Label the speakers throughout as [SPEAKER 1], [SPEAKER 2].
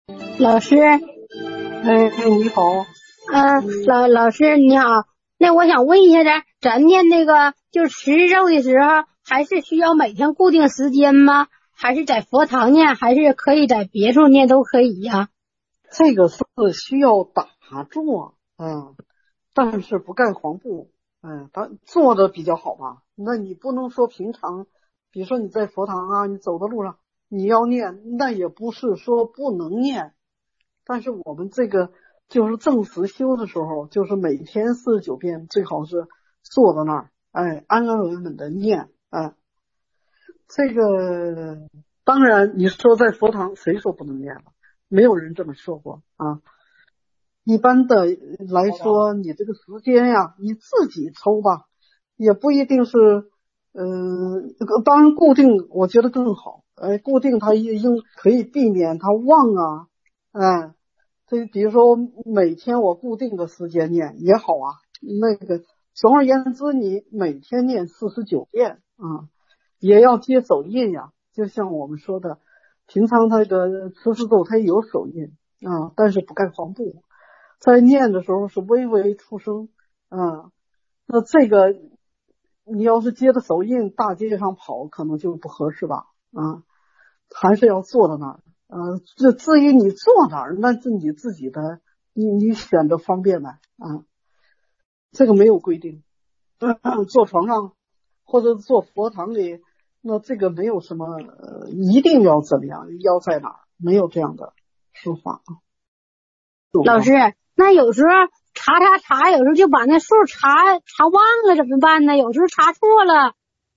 [SPEAKER 1] 老师，
[SPEAKER 2] 你好。
[SPEAKER 1] 老师你好，那我想问一下咱念那个就是十日咒的时候，还是需要每天固定时间吗？还是在佛堂念，还是可以在别处念都可以呀？
[SPEAKER 2] 这个是需要打坐，但是不盖黄布，他坐的比较好吧？那你不能说平常，比如说你在佛堂啊，你走的路上你要念，那也不是说不能念，但是我们这个就是正实修的时候，就是每天49遍，最好是坐在那儿，安安稳稳的念，这个当然你说在佛堂谁说不能念了？没有人这么说过啊。一般的来说，你这个时间呀，你自己抽吧，也不一定是，当然固定我觉得更好，固定它可以避免它忘啊，这比如说每天我固定个时间念也好啊，那个总而言之，你每天念49遍啊，也要接手印呀，就像我们说的，平常那个持世咒它有手印啊，但是不盖黄布。在念的时候是微微出声，那这个你要是接着手印大街上跑可能就不合适吧，还是要坐在那儿，至于你坐哪儿那是你自己的，你选择方便呗，这个没有规定，坐床上或者坐佛堂里，那这个没有什么一定要怎么样，要在哪儿，没有这样的说法。
[SPEAKER 1] 老师，那有时候查，有时候就把那数查忘了怎么办呢？有时候查错了。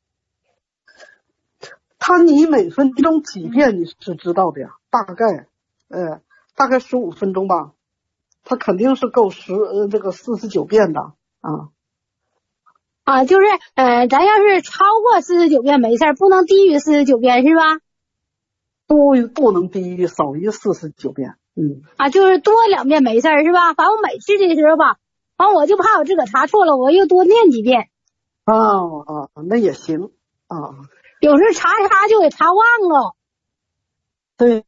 [SPEAKER 2] 你每分钟几遍你是知道的呀，大概15分钟吧，他肯定是够这个49遍的
[SPEAKER 1] 就是咱要是超过49遍没事，不能低于49遍是吧？
[SPEAKER 2] 不能低于少于49遍。
[SPEAKER 1] 就是多2遍没事是吧？反正我每次的时候吧，我就怕我自个查错了，我又多念几遍。
[SPEAKER 2] 那也行
[SPEAKER 1] 有时查就给查忘了。
[SPEAKER 2] 对，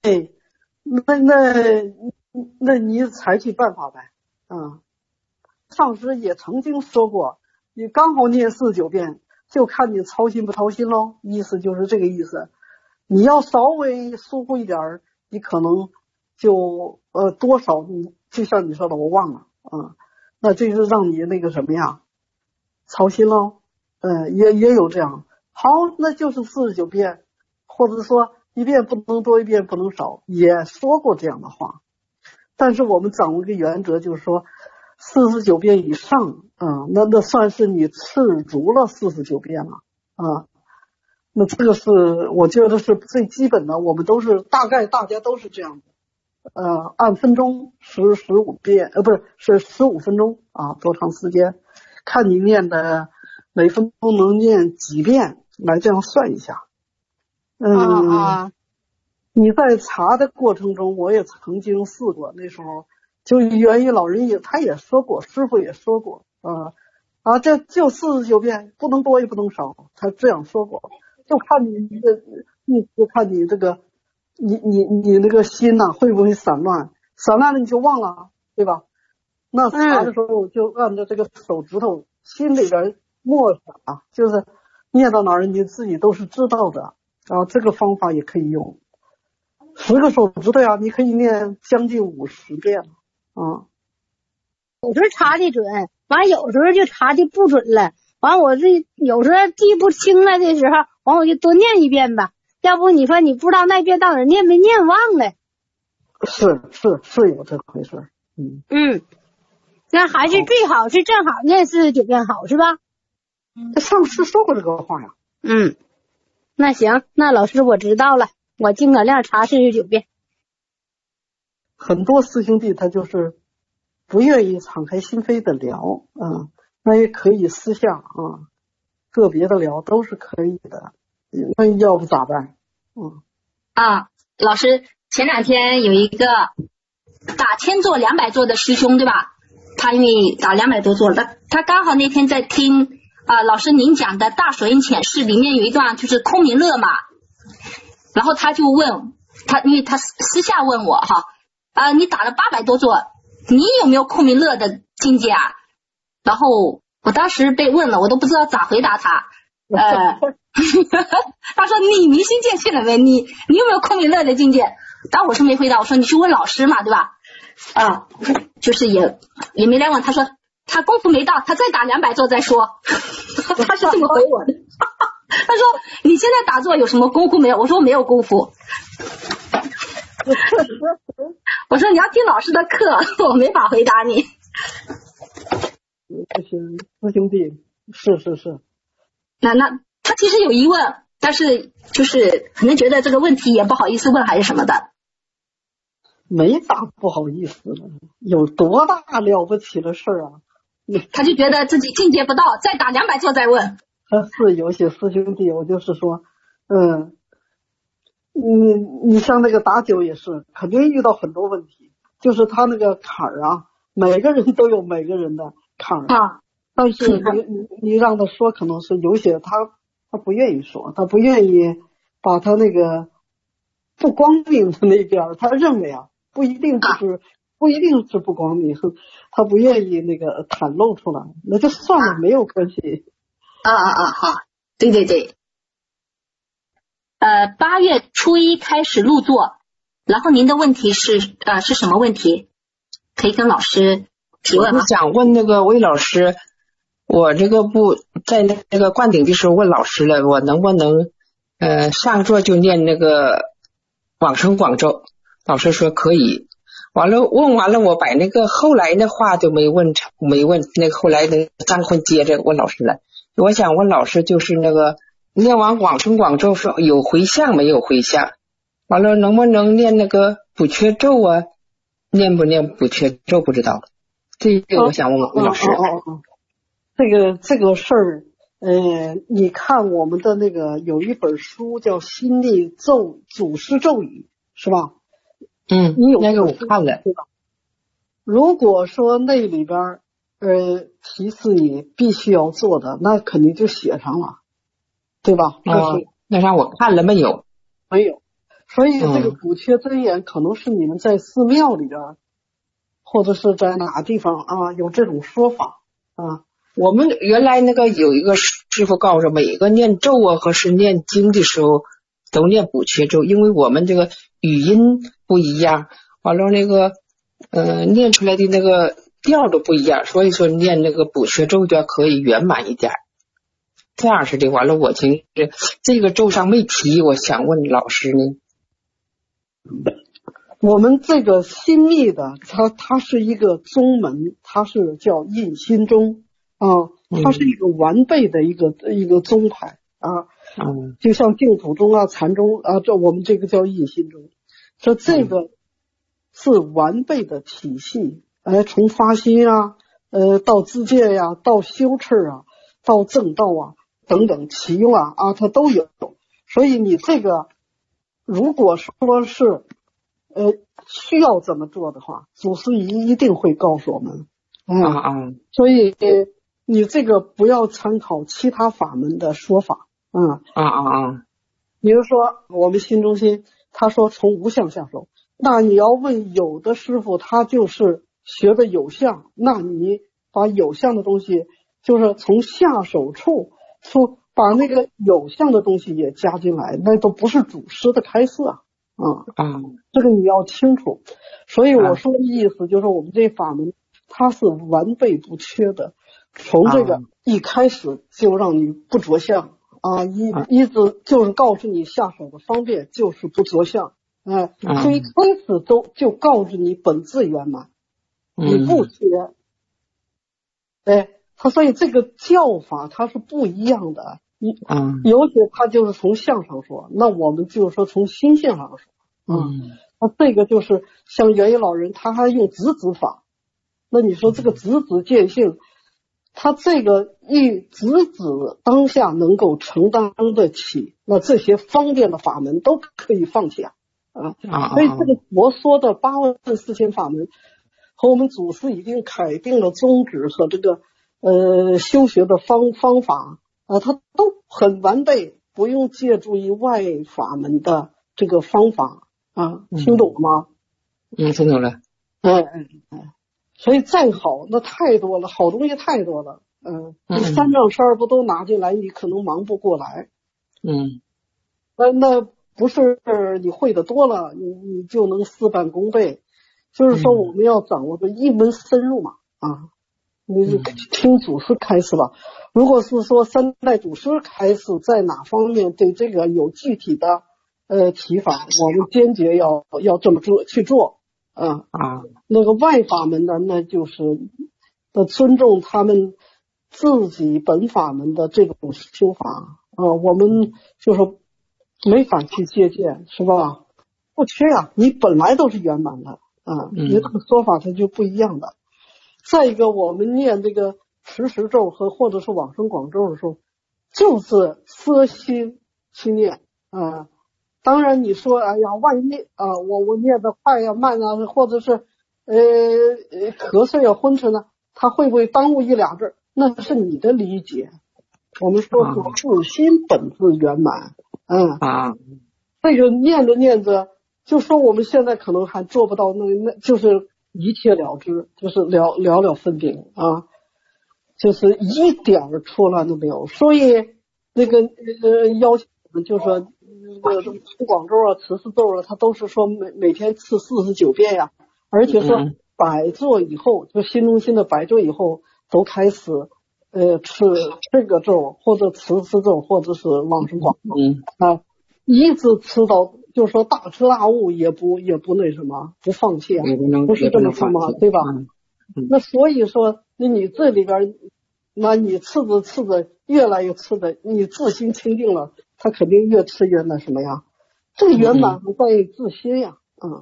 [SPEAKER 2] 那你采取办法呗。上师也曾经说过，你刚好念49遍，就看你操心不操心咯，意思就是这个意思。你要稍微疏忽一点，你可能就多少你就像你说的我忘了那这是让你那个什么呀操心咯，也有这样。好，那就是49遍，或者说一遍不能多，一遍不能少，也说过这样的话。但是我们掌握一个原则，就是说49遍以上那算是你吃足了49遍了那这个是我觉得是最基本的，我们都是大家都是这样的，按分钟15遍，不是15分钟多长时间，看你念的每分钟能念几遍，来这样算一下。你在查的过程中，我也曾经试过，那时候就源于老人他也说过，师傅也说过这就49遍，不能多也不能少，他这样说过。就看你的意思，看你这个你那个心会不会散乱了你就忘了，对吧？那查的时候就按照这个手指头心里边默想就是念到哪儿你自己都是知道的这个方法也可以用。10个手指头呀，你可以念将近50遍
[SPEAKER 1] 有时候查的准，完有时候就查的不准了。完我这有时候记不清了的时候，完我就多念一遍吧。要不你说你不知道那遍到底念没念忘了。
[SPEAKER 2] 是有这回事。
[SPEAKER 1] 那还是最好是正好念49遍好是吧？
[SPEAKER 2] 上师说过这个话呀。
[SPEAKER 1] 那行，那老师我知道了，我尽可量查49遍。
[SPEAKER 2] 很多师兄弟他就是不愿意敞开心扉的聊那也可以私下个别的聊都是可以的，那要不咋办？
[SPEAKER 3] 老师，前2天有一个打1000座200座的师兄对吧？他因为打200多座了，他刚好那天在听老师您讲的大手印浅释里面有一段就是空明乐嘛，然后他就问他，因为他私下问我你打了800多座，你有没有空明乐的境界啊？然后我当时被问了，我都不知道咋回答他。他说你明心见性了没？你有没有空明乐的境界？但我是没回答，我说你去问老师嘛，对吧？就是也没来问。他说他功夫没到，他再打200座再说。他是这么回我的。他说你现在打坐有什么功夫没有？我说我没有功夫。我说你要听老师的课，我没法回答你。
[SPEAKER 2] 不行，师兄弟，是。
[SPEAKER 3] 那他其实有疑问，但是就是可能觉得这个问题也不好意思问还是什么的。
[SPEAKER 2] 没啥不好意思的，有多大了不起的事啊？
[SPEAKER 3] 他就觉得自己境界不到，再打200座再问。
[SPEAKER 2] 是有些师兄弟，我就是说，你像那个打酒也是，肯定遇到很多问题，就是他那个坎儿啊，每个人都有每个人的坎儿
[SPEAKER 3] 啊。
[SPEAKER 2] 但是你让他说，可能是有些他不愿意说，他不愿意把他那个不光明的那边，他认为不一定是不光明，他不愿意那个袒露出来，那就算了，没有关系。
[SPEAKER 3] 好，对。8月初1开始入座，然后您的问题是什么问题？可以跟老师提问吗？
[SPEAKER 4] 我想问那个魏老师，我这个不在那个灌顶的时候问老师了，我能不能上座就念那个往生广咒？老师说可以。问完了，我把那个后来的话就没问，那个后来的张坤接着问老师了。我想问老师，就是那个念完往生广咒说有回向没有回向？完了能不能念那个补缺咒啊？念不念补缺咒不知道。这个我想问问老师。
[SPEAKER 2] 这个事儿，你看我们的那个有一本书叫《心力咒祖师咒语》，是吧？你有
[SPEAKER 4] 那个我看了，
[SPEAKER 2] 对吧？如果说那里边提示你必须要做的，那肯定就写上了，对吧？
[SPEAKER 4] 那让我看了没有？
[SPEAKER 2] 没有。所以这个补缺真言可能是你们在寺庙里边，或者是在哪地方有这种说法啊。
[SPEAKER 4] 我们原来那个有一个师傅告诉每个念咒和是念经的时候都念补缺咒，因为我们这个语音不一样，完了那个念出来的那个调都不一样，所以说念那个补缺咒就可以圆满一点。这样式的，完了我听这个咒上没提，我想问老师呢。
[SPEAKER 2] 我们这个心密的，它是一个宗门，它是叫印心宗它是一个完备的一个宗派就像净土宗禅宗这我们这个叫印心宗，这个是完备的体系，从发心到自戒到修持到正道等等启用它都有。所以你这个如果说是需要怎么做的话，祖师一定会告诉我们所以你这个不要参考其他法门的说法比如说我们新中心他说从无相下手，那你要问有的师傅他就是学的有相，那你把有相的东西就是从下手处把那个有相的东西也加进来，那都不是祖师的开示这个你要清楚。所以我说的意思就是我们这法门它是完备不缺的，从这个一开始就让你不着相一直就是告诉你下手的方便就是不着相所以开始就告诉你本质圆满你不缺所以这个教法它是不一样的尤其他就是从相上说，那我们就是说从心性上说那这个就是像元一老人他还用直指法，那你说这个直指见性，他这个一直指当下能够承担得起，那这些方便的法门都可以放下所以这个佛说的8万4千法门和我们祖师已经开定了宗旨和这个修学的方法它都很完备，不用借助于外法门的这个方法听懂吗？
[SPEAKER 4] 听懂了。
[SPEAKER 2] 所以再好那太多了，好东西太多了。你3丈12不都拿进来，你可能忙不过来。那不是你会的多了，你就能事半功倍。就是说我们要掌握的一门深入嘛。你听祖师开示吧。如果是说3代祖师开示在哪方面对这个有具体的提法，我们坚决要这么去做。那个外法门的，那就是尊重他们自己本法门的这种修法。我们就是没法去借鉴，是吧？不缺呀，你本来都是圆满的。你这个说法它就不一样的。再一个，我们念这个持时咒或者是往生广咒的时候，就是摄心去念。当然你说哎呀，万一我念的快呀慢啊，或者是瞌睡啊昏沉啊，它会不会耽误1、2字？那是你的理解。我们说是自心本自圆满。这个念着念着，就说我们现在可能还做不到那就是一切了之，就是了分明就是一点错乱都没有。所以那个要求我们就说持广咒持四咒它都是说每天持49遍呀，而且说100座以后，就心中心的100座以后都开始持这个咒，或者持四咒，或者是往生广咒一直持到就是说大彻大悟，也不那什么，不放弃不是这么说吗？对吧？那所以说你这里边，那你持着越来越持的，你自心清净了，他肯定越吃越那什么呀？这个圆满不在于自心呀。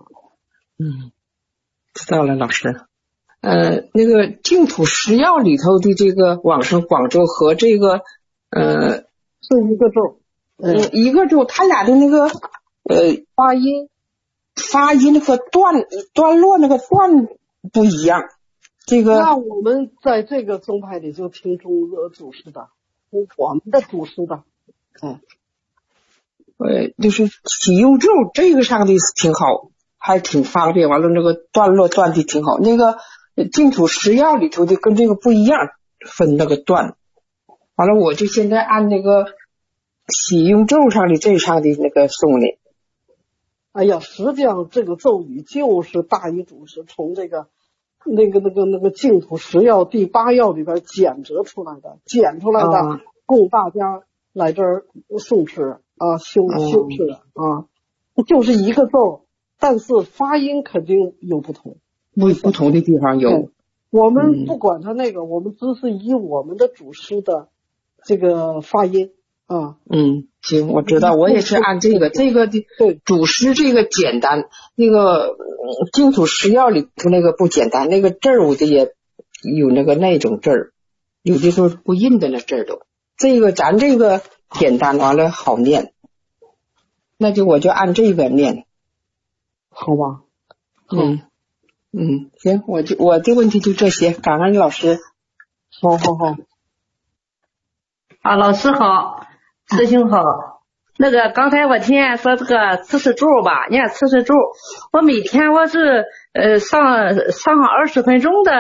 [SPEAKER 4] 知道了，老师。那个净土十要里头的这个往生广咒和这个
[SPEAKER 2] 是一个咒。
[SPEAKER 4] 一个咒，他俩的那个发音和段落那个段不一样。这个
[SPEAKER 2] 那我们在这个宗派里就听中祖师的，我们的祖师的。
[SPEAKER 4] 就是启用咒这个上的挺好，还挺方便，完了那个段落断的挺好。那个净土十要里头的跟这个不一样，分那个段。完了我就现在按那个启用咒上的这上的那个诵的。
[SPEAKER 2] 哎呀，实际上这个咒语就是大禹祖师从这个那个净土十要第8要里边剪出来的，供大家来这儿诵持修持就是一个咒，但是发音肯定有不同，
[SPEAKER 4] 不同的地方有。
[SPEAKER 2] 我们不管它那个，我们只是以我们的祖师的这个发音
[SPEAKER 4] 行，我知道，我也是按这个的祖师这个简单，那个净土十要里头那个不简单，那个字儿我的也有那种字儿，有的时候不印的那字儿都。这个咱这个简单，完了好念，那就我就按这个念，
[SPEAKER 2] 好吧？
[SPEAKER 4] 行，我的问题就这些，感恩老师。
[SPEAKER 2] 好。
[SPEAKER 5] 老师好，师兄好。那个刚才我听见说这个持世咒吧，念持世咒，我每天我是上20分钟的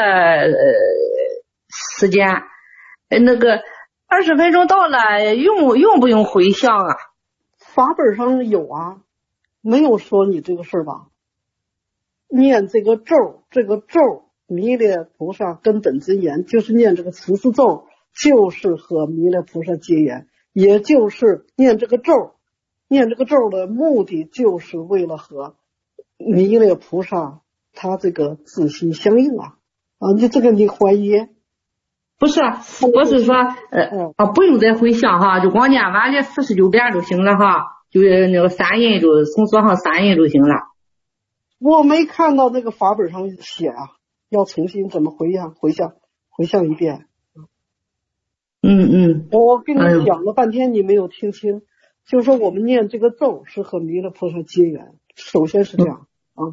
[SPEAKER 5] 时间，那个20分钟到了，用不用回向啊？
[SPEAKER 2] 法本上有没有说你这个事儿吧？念这个咒，弥勒菩萨根本真言，就是念这个持世咒，就是和弥勒菩萨结缘，也就是念这个咒的目的就是为了和弥勒菩萨他这个自心相应你这个你怀疑？
[SPEAKER 5] 不是，我是说不用再回向就光念完这49遍就行了就那个三印就从左上3印就行了。
[SPEAKER 2] 我没看到那个法本上写要重新怎么回向一遍。我跟你讲了半天你没有听清，就是说我们念这个咒是和弥勒菩萨结缘，首先是这样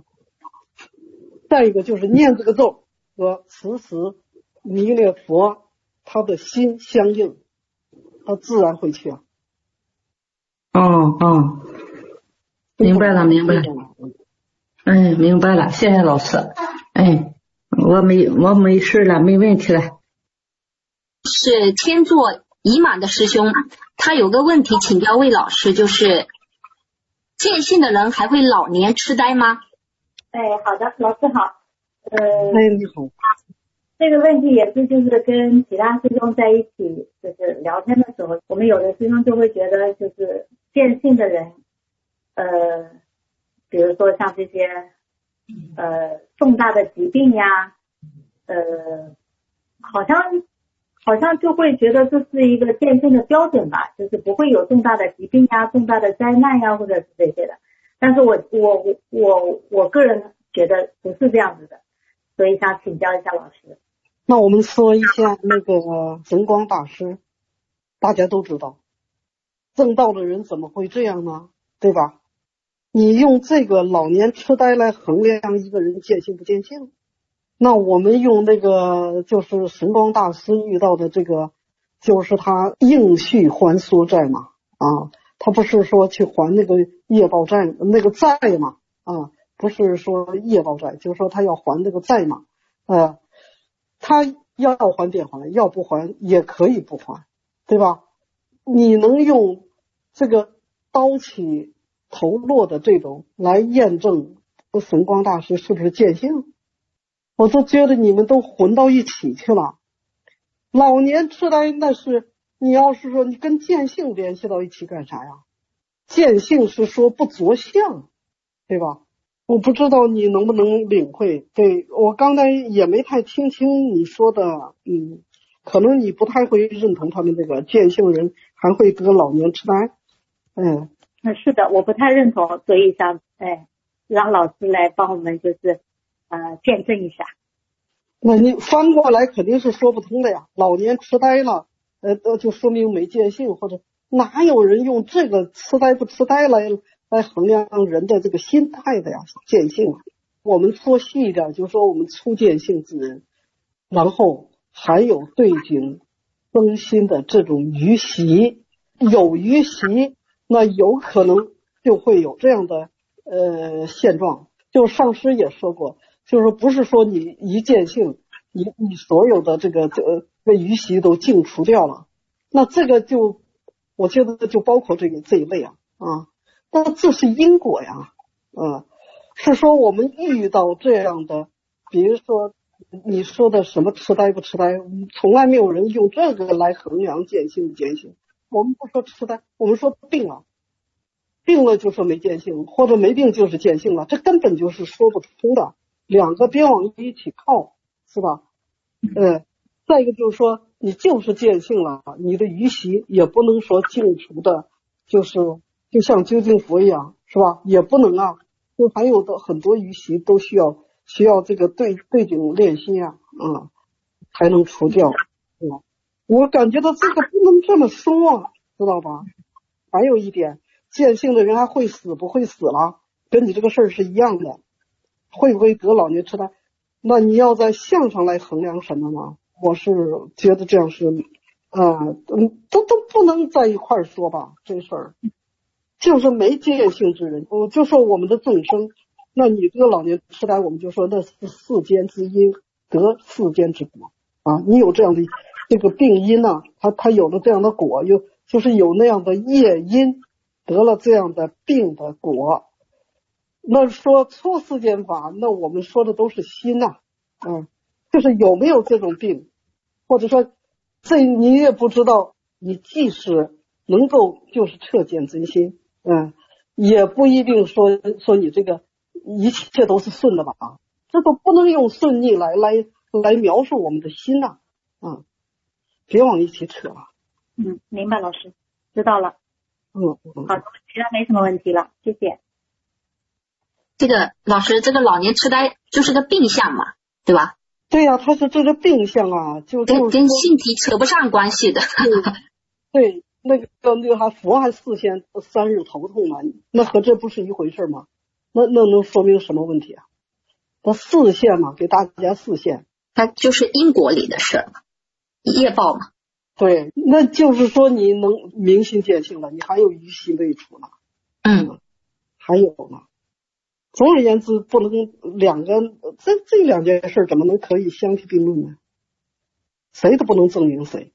[SPEAKER 2] 再一个就是念这个咒和时时弥勒佛他的心相应，他自然会去
[SPEAKER 5] 明白了。 明白了，谢谢老师。我没事了，没问题了。
[SPEAKER 3] 是天作已满的师兄，他有个问题请教魏老师，就是见性的人还会老年痴呆吗？
[SPEAKER 6] 好的，老师好。
[SPEAKER 2] 你好。
[SPEAKER 6] 这个问题也是就是跟其他师兄在一起就是聊天的时候，我们有的师兄就会觉得就是见性的人，比如说像这些重大的疾病呀，好像就会觉得这是一个见性的标准吧，就是不会有重大的疾病呀、重大的灾难呀，或者是这些的。但是我个人觉得不是这样子的，所以想请教一下老师。
[SPEAKER 2] 那我们说一下那个神光大师，大家都知道，正道的人怎么会这样呢？对吧？你用这个老年痴呆来衡量一个人见性不见性，那我们用那个就是神光大师遇到的这个，就是他应续还所债嘛，他不是说去还那个业报债那个债嘛，不是说业报债，就是说他要还那个债嘛，他要还便还，要不还也可以不还，对吧？你能用这个刀起头落的这种来验证神光大师是不是见性？我都觉得你们都混到一起去了。老年痴呆那是你要是说你跟见性联系到一起干啥呀？见性是说不着相，对吧？我不知道你能不能领会。对，我刚才也没太听清你说的，可能你不太会认同他们这个见性人还会得老年痴呆。
[SPEAKER 6] 是的，我不太认同，所以想让老师来帮我们就是见证一下。
[SPEAKER 2] 那你翻过来肯定是说不通的呀，老年痴呆了，就说明没见性，或者哪有人用这个痴呆不痴呆来衡量人的这个心态的呀？见性，我们说细一点，就是说我们初见性之人，然后还有对境更新的这种余习，有余习，那有可能就会有这样的现状。就上师也说过，就是不是说你一见性，你所有的这个余习都净除掉了，那这个就我觉得就包括这一类那这是因果呀，是说我们遇到这样的，比如说你说的什么痴呆不痴呆，从来没有人用这个来衡量见性不见性。我们不说痴呆，我们说病了，病了就说没见性，或者没病就是见性了，这根本就是说不通的，两个别往一起靠，是吧？再一个就是说你就是见性了，你的余习也不能说净除的，就是就像究竟佛一样，是吧？也不能就还有的很多余习都需要这个对境练习才能除掉。我感觉到这个不能这么说，知道吧？还有一点，见性的人还会死不会死了，跟你这个事儿是一样的。会不会得老年痴呆？那你要在相上来衡量什么呢？我是觉得这样是都不能在一块儿说吧，这事儿。就是没见性之人，我就说我们的众生，那你这个老年痴呆，我们就说那是世间之因得世间之果你有这样的这个病因他有了这样的果，就是有那样的业因得了这样的病的果。那说出世间法，那我们说的都是心就是有没有这种病，或者说这你也不知道，你即使能够就是彻见真心，也不一定说你这个一切都是顺的吧这都不能用顺逆来描述我们的心别往一起扯了。
[SPEAKER 6] 明白老师，知道了。好的，其他没什么问题了，谢谢。
[SPEAKER 3] 这个老师，这个老年痴呆就是个病相嘛，对吧？
[SPEAKER 2] 对呀，他是这个病相
[SPEAKER 3] 跟性体扯不上关系的。
[SPEAKER 2] 对，那个还佛还4天3日头痛嘛，那和这不是一回事吗？那能说明什么问题那4线嘛，给大家4线，
[SPEAKER 3] 它就是因果里的事儿嘛，业报嘛。
[SPEAKER 2] 对，那就是说你能明心见性了，你还有余习未除呢。
[SPEAKER 3] 还
[SPEAKER 2] 有呢。 总而言之，不能这两件事怎么能可以相提并论呢？谁都不能证明谁。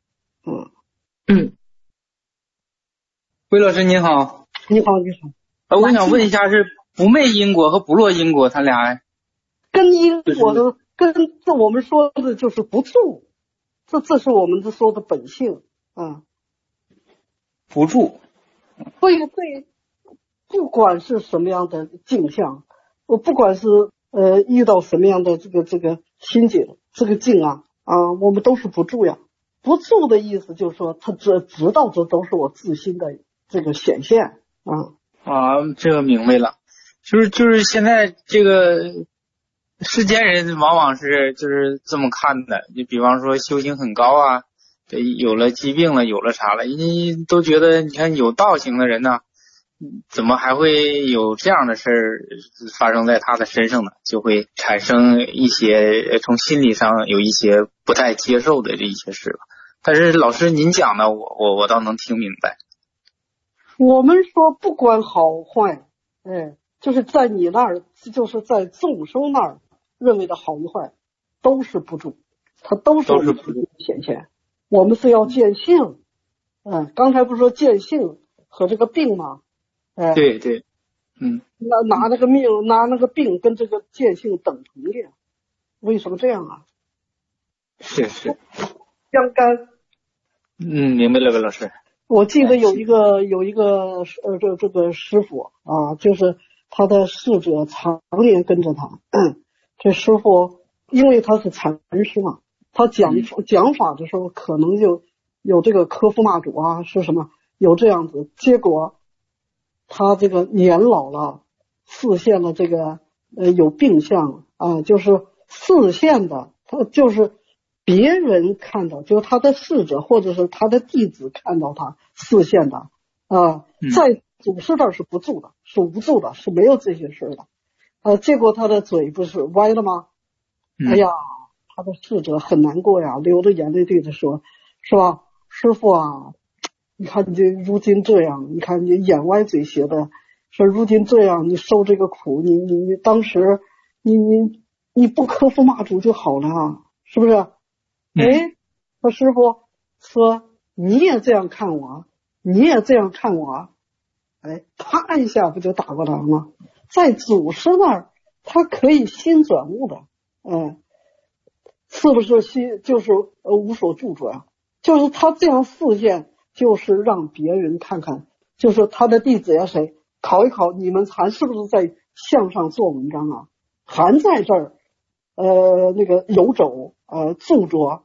[SPEAKER 7] 魏老师您好。
[SPEAKER 2] 你好。
[SPEAKER 7] 我想问一下，是不昧因果和不落因果，它俩
[SPEAKER 2] 跟因果的跟这我们说的就是不住，这是我们说的本性啊。
[SPEAKER 7] 不住。
[SPEAKER 2] 对，不管是什么样的境象，我不管是遇到什么样的这个心境，这个境啊，我们都是不住呀。不住的意思就是说，他知道这都是我自心的这个显现
[SPEAKER 7] 这个明白了。就是现在这个世间人往往是就是这么看的，就比方说修行很高啊，有了疾病了，有了啥了，人家都觉得你看有道行的人呢，怎么还会有这样的事儿发生在他的身上呢？就会产生一些从心理上有一些不太接受的这一些事了。但是老师您讲的我倒能听明白。
[SPEAKER 2] 我们说不管好坏，就是在你那儿，就是在众生那儿认为的好与坏，都是不住，它都是不住显现。我们是要见性，刚才不是说见性和这个病吗？
[SPEAKER 7] 对，
[SPEAKER 2] 拿那个病跟这个见性等同的，为什么这样啊？
[SPEAKER 7] 是
[SPEAKER 2] 相干。
[SPEAKER 7] 明白了，魏老师。
[SPEAKER 2] 我记得有一个这个师傅就是他的侍者常年跟着他。这师傅因为他是禅师嘛，他讲法的时候可能就有这个科夫骂主是什么，有这样子，结果他这个年老了，视线了这个有病相就是视线的，他就是别人看到，就是他的侍者或者是他的弟子看到他视线的在祖师这儿是不住的，是无住的，是没有这些事的结果他的嘴不是歪了吗？哎呀，他的侍者很难过呀，流着眼泪对他说，是吧，师父你看你这如今这样，你看你眼歪嘴斜的，说如今这样，你受这个苦，你当时你不科夫骂主就好了是不是？他师父说你也这样看我，你也这样看我，啪一下不就打过来了吗？在祖师那儿，他可以心转悟的，是不是心就是无所住着呀？就是他这样视线，就是让别人看看，就是他的弟子呀谁考一考，你们还是不是在向上做文章还在这儿那个游走著着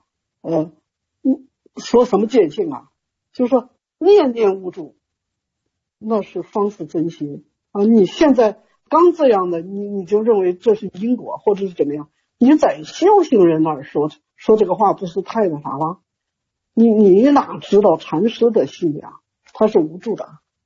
[SPEAKER 2] 说什么见性就是说念念无住，那是方是真心你现在刚这样的，你就认为这是因果或者是怎么样？你在修行人那儿说这个话，不是太那啥了？你哪知道禅师的心呀？他是无助的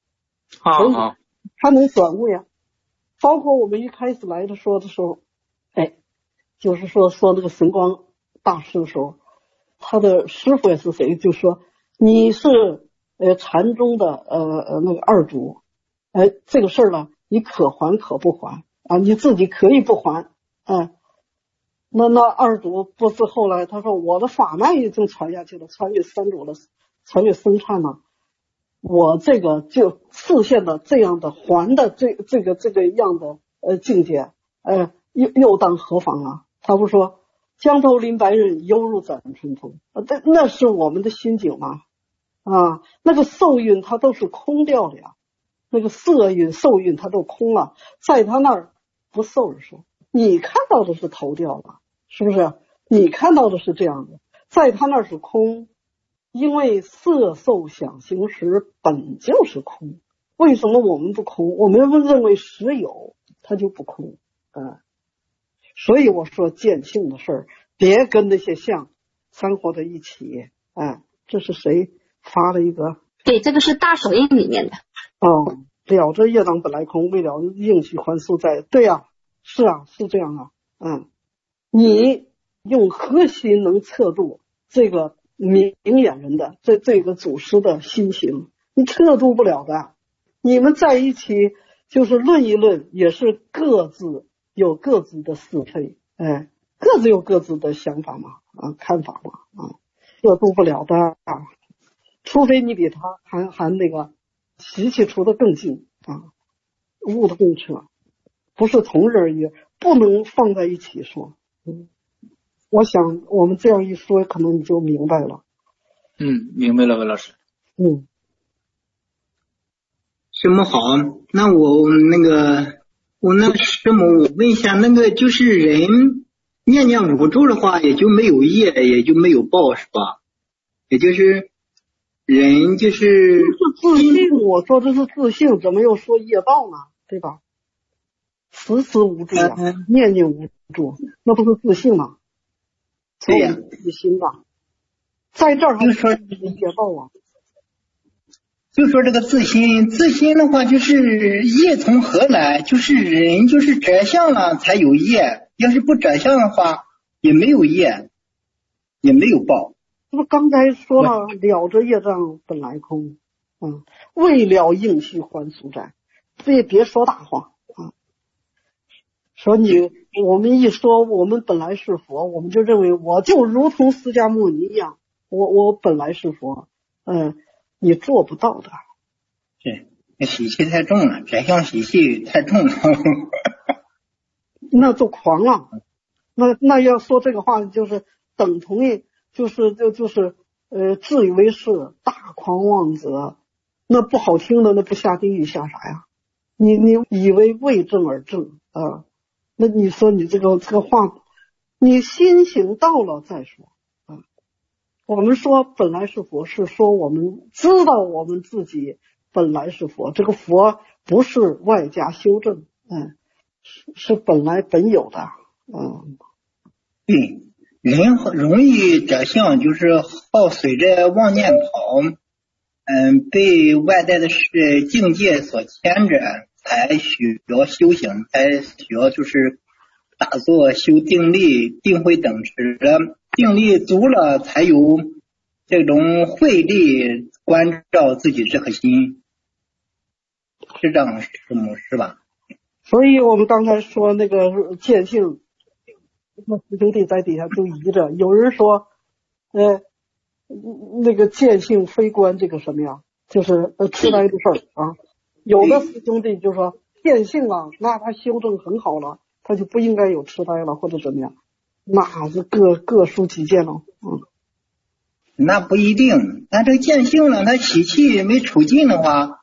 [SPEAKER 2] 他能转悟呀。包括我们一开始来的说的时候，就是说那个神光大师的时候，他的师傅也是谁，就说你是禅宗的那个二祖，这个事儿呢，你可还可不还你自己可以不还那二祖不是后来他说我的法脉已经传下去了，穿越三祖了，穿越僧忏了，我这个就视线的这样的还的这个样的境界又当何妨他不说江头临白刃，犹如斩春风那是我们的心境嘛那个受蕴它都是空掉的呀，那个色蕴受蕴它都空了，在他那儿不受着说，你看到的是头掉了，是不是？你看到的是这样的，在他那儿是空，因为色受想行识本就是空。为什么我们不空？我们认为实有，它就不空所以我说见性的事儿，别跟那些相生活在一起这是谁发了一个？
[SPEAKER 3] 对，这个是大手印里面的
[SPEAKER 2] 了这业障本来空，为了应许还宿在。对是这样你用何心能测度这个明眼人的这个祖师的心行？你测度不了的。你们在一起就是论一论，也是各自有各自的是非，各自有各自的想法嘛，看法嘛，这度不了的啊。除非你比他还那个习气处得更近悟得更彻，不是同日而语，不能放在一起说。我想我们这样一说，可能你就明白了。
[SPEAKER 7] 明白了，文老师。
[SPEAKER 8] 师母好，那我师母，我问一下，那个就是人念五咒的话，也就没有业，也就没有报，是吧？也就是人就是
[SPEAKER 2] 自信，我说这是自信，怎么又说业报呢？对吧？时时无助念无助，那不是自信吗？
[SPEAKER 8] 对呀，
[SPEAKER 2] 自信吧，在这儿还说业报啊。
[SPEAKER 8] 就说这个自心的话，就是业从何来？就是人就是着相了才有业，要是不着相的话，也没有业，也没有报。
[SPEAKER 2] 这不刚才说了，了着业障本来空，为了应续还俗债，别说大话说我们一说我们本来是佛，我们就认为我就如同释迦牟尼一样，我本来是佛，你做不到的。
[SPEAKER 8] 是，那习气太重了，着相习气太重了。
[SPEAKER 2] 那就狂了。那要说这个话，就是等同于就是自以为是，大狂妄者。那不好听的，那不下地狱下啥呀？你以为为正而正那你说你这个话，你心行到了再说。我们说本来是佛，是说我们知道我们自己本来是佛，这个佛不是外加修正，是本来本有的。
[SPEAKER 8] 对，人容易着相，就是好随着妄念跑，被外在的境界所牵着，才需要修行，才需要就是打坐修定力、定慧等持的。定力足了，才有这种慧力关照自己这颗心，是这样，师母是吧？
[SPEAKER 2] 所以我们刚才说那个见性，那师兄弟在底下就疑着，有人说，那个见性非观这个什么呀，就是痴呆的事儿有的师兄弟就说见性那他修正很好了，他就不应该有痴呆了或者怎么样。那是各抒己见了。
[SPEAKER 8] 那不一定，他这个见性了，他习气没处尽的话，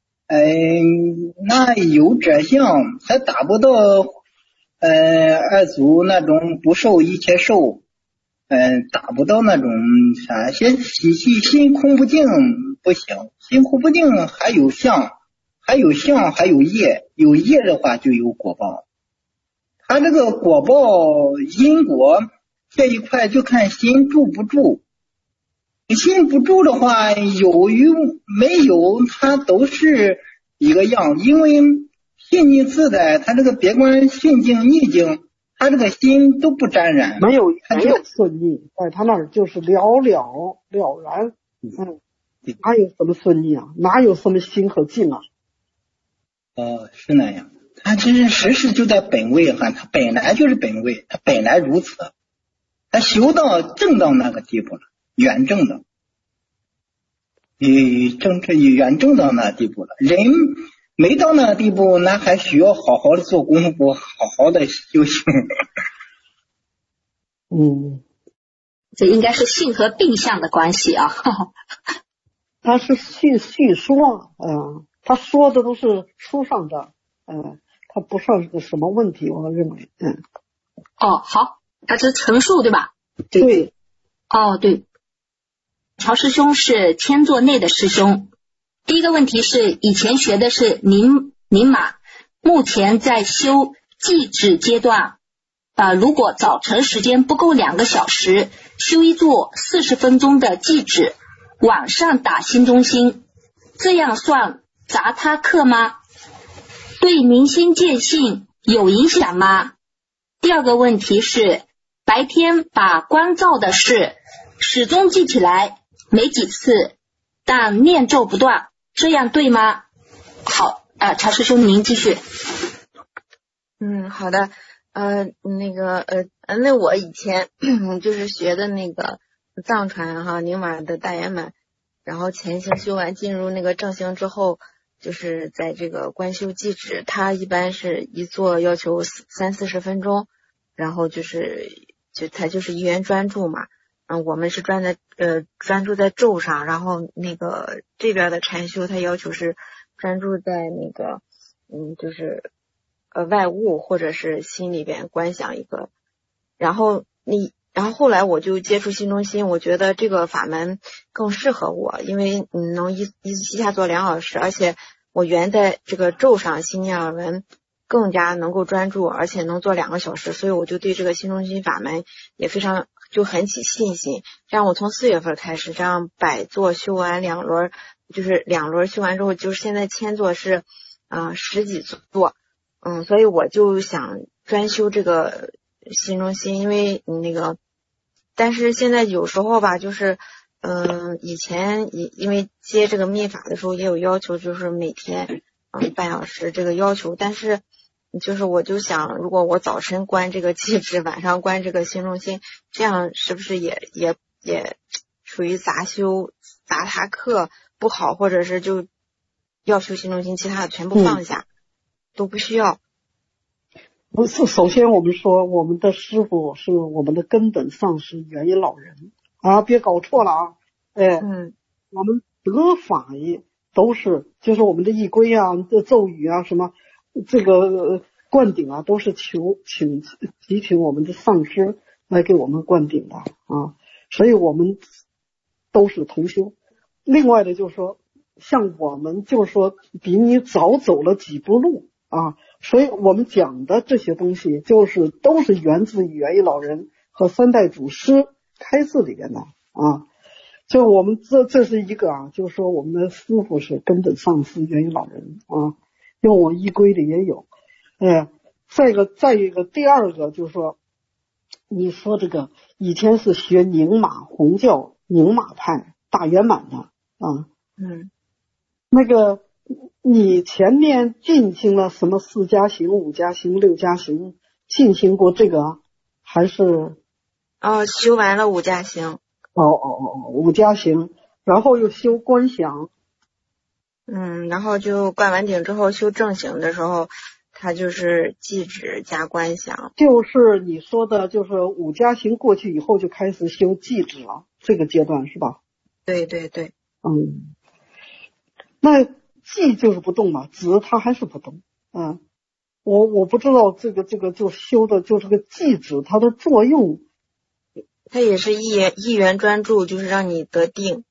[SPEAKER 8] 那有着相，他达不到二足那种不受一切受，达不到那种啥，先习气心空不净不行，心空不净还有相，还有业，有业的话就有果报。他这个果报因果这一块就看心住不住，心不住的话，有与没有它都是一个样，因为心逆自在，他这个别管顺境逆境，他这个心都不沾染，
[SPEAKER 2] 没有顺逆，在他那儿就是了然，哪有什么顺逆啊？哪有什么心和境啊？
[SPEAKER 8] 是那样。他其实实时就在本位他本来就是本位，他本来如此，他修到正到那个地步了，远正的，远正到那地步了。人没到那个地步，那还需要好好的做功夫，好好的修行。
[SPEAKER 3] 这应该是性和病相的关系啊。
[SPEAKER 2] 他是叙说他说的都是书上的，他不算是个什么问题，我认为。
[SPEAKER 3] 好，他是陈述对吧？
[SPEAKER 2] 对。
[SPEAKER 3] 对。曹师兄是千座内的师兄。第一个问题是，以前学的是宁玛，目前在修寂止阶段。如果早晨时间不够2个小时，修一座40分钟的寂止，晚上打心中心，这样算杂他课吗？对明心见性有影响吗？第二个问题是，白天把关照的事始终记起来没几次，但念咒不断，这样对吗？好， 曹师兄您继续。
[SPEAKER 9] 好的，那我以前就是学的那个藏传哈宁玛的大圆满，然后前行修完进入那个正行之后，就是在这个观修寂止，它一般是一坐要求30-40分钟，然后它就是一元专注嘛。我们是专注在咒上，然后那个这边的禅修它要求是专注在那个就是外物或者是心里边观想一个，然后后来我就接触心中心，我觉得这个法门更适合我，因为能一下做2小时，而且我原在这个咒上心念耳闻更加能够专注，而且能做2个小时，所以我就对这个心中心法门也非常就很起信心。这样我从4月份开始，这样100座修完2轮，就是2轮修完之后，就是现在1000座是10几座，所以我就想专修这个心中心，因为但是现在有时候吧，就是以前因为接这个密法的时候也有要求，就是每天半小时这个要求，但是就是我就想，如果我早晨观这个寂止，晚上观这个心中心，这样是不是也属于杂修杂他课不好，或者是就要修心中心，其他的全部放下，都不需要。
[SPEAKER 2] 不是，首先我们说我们的师父是我们的根本上师元因老人啊，别搞错了啊！我们得法也都是就是我们的仪规啊、咒语啊、什么这个灌顶啊，都是祈请我们的上师来给我们灌顶的啊，所以我们都是同修。另外的就是说，像我们就是说比你早走了几步路啊。所以我们讲的这些东西都是源自于元因老人和3代祖师开示里边的啊。就我们这是一个就是说我们的师父是根本上师元因老人啊，因为我仪规里也有。再一个第二个就是说，你说这个以前是学宁玛红教宁玛派大圆满的啊，那个。你前面进行了什么4加行、5加行、6加行，进行过这个还是？
[SPEAKER 9] 修完了5加行。
[SPEAKER 2] 5加行，然后又修观想。
[SPEAKER 9] 然后就灌完顶之后修正行的时候，它就是寂止加观想。
[SPEAKER 2] 就是你说的，就是5加行过去以后就开始修寂止了，这个阶段是吧？
[SPEAKER 9] 对。
[SPEAKER 2] 那寂就是不动嘛，止它还是不动。我不知道这个就修的就这个寂止它的作用。
[SPEAKER 9] 它也是一元专注，就是让你得定。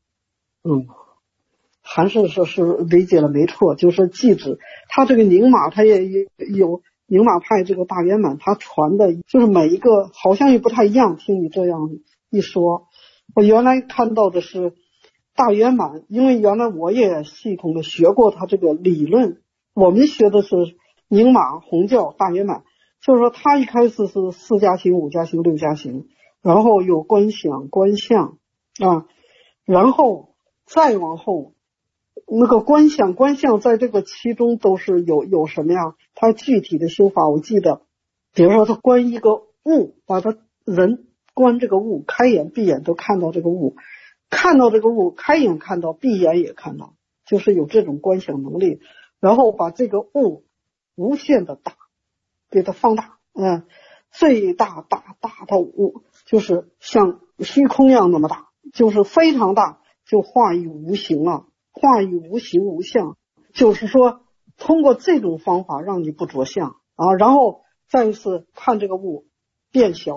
[SPEAKER 2] 还是说是理解了没错，就是寂止。它这个宁玛它也有宁玛派这个大圆满，它传的就是每一个好像也不太一样。听你这样一说，我原来看到的是大圆满，因为原来我也系统的学过他这个理论，我们学的是宁玛红教大圆满，就是说他一开始是4加行、5加行、6加行，然后有观想、观相啊，然后再往后那个观想在这个其中都是有什么呀？他具体的修法我记得，比如说他观一个物，把他人观这个物，开眼闭眼都看到这个物。看到这个物，开眼看到，闭眼也看到，就是有这种观想能力，然后把这个物无限的大，给它放大，最大到物，就是像虚空一样那么大，就是非常大，就化于无形了，化于无形无相，就是说通过这种方法让你不着相啊，然后再是看这个物变小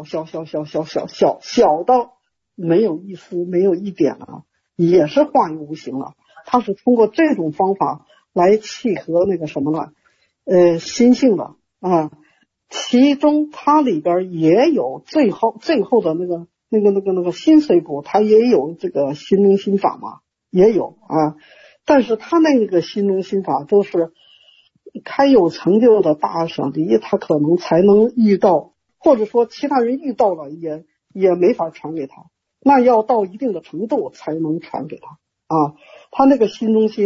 [SPEAKER 2] 到没有一丝没有一点了，也是化于无形了。它是通过这种方法来契合那个什么了，心性的啊。其中它里边也有最后的那个心髓部，它也有这个心中心法嘛，也有啊。但是它那个心中心法都是开有成就的大舍离，他可能才能遇到，或者说其他人遇到了也没法传给他。那要到一定的程度才能传给他啊。他那个心中心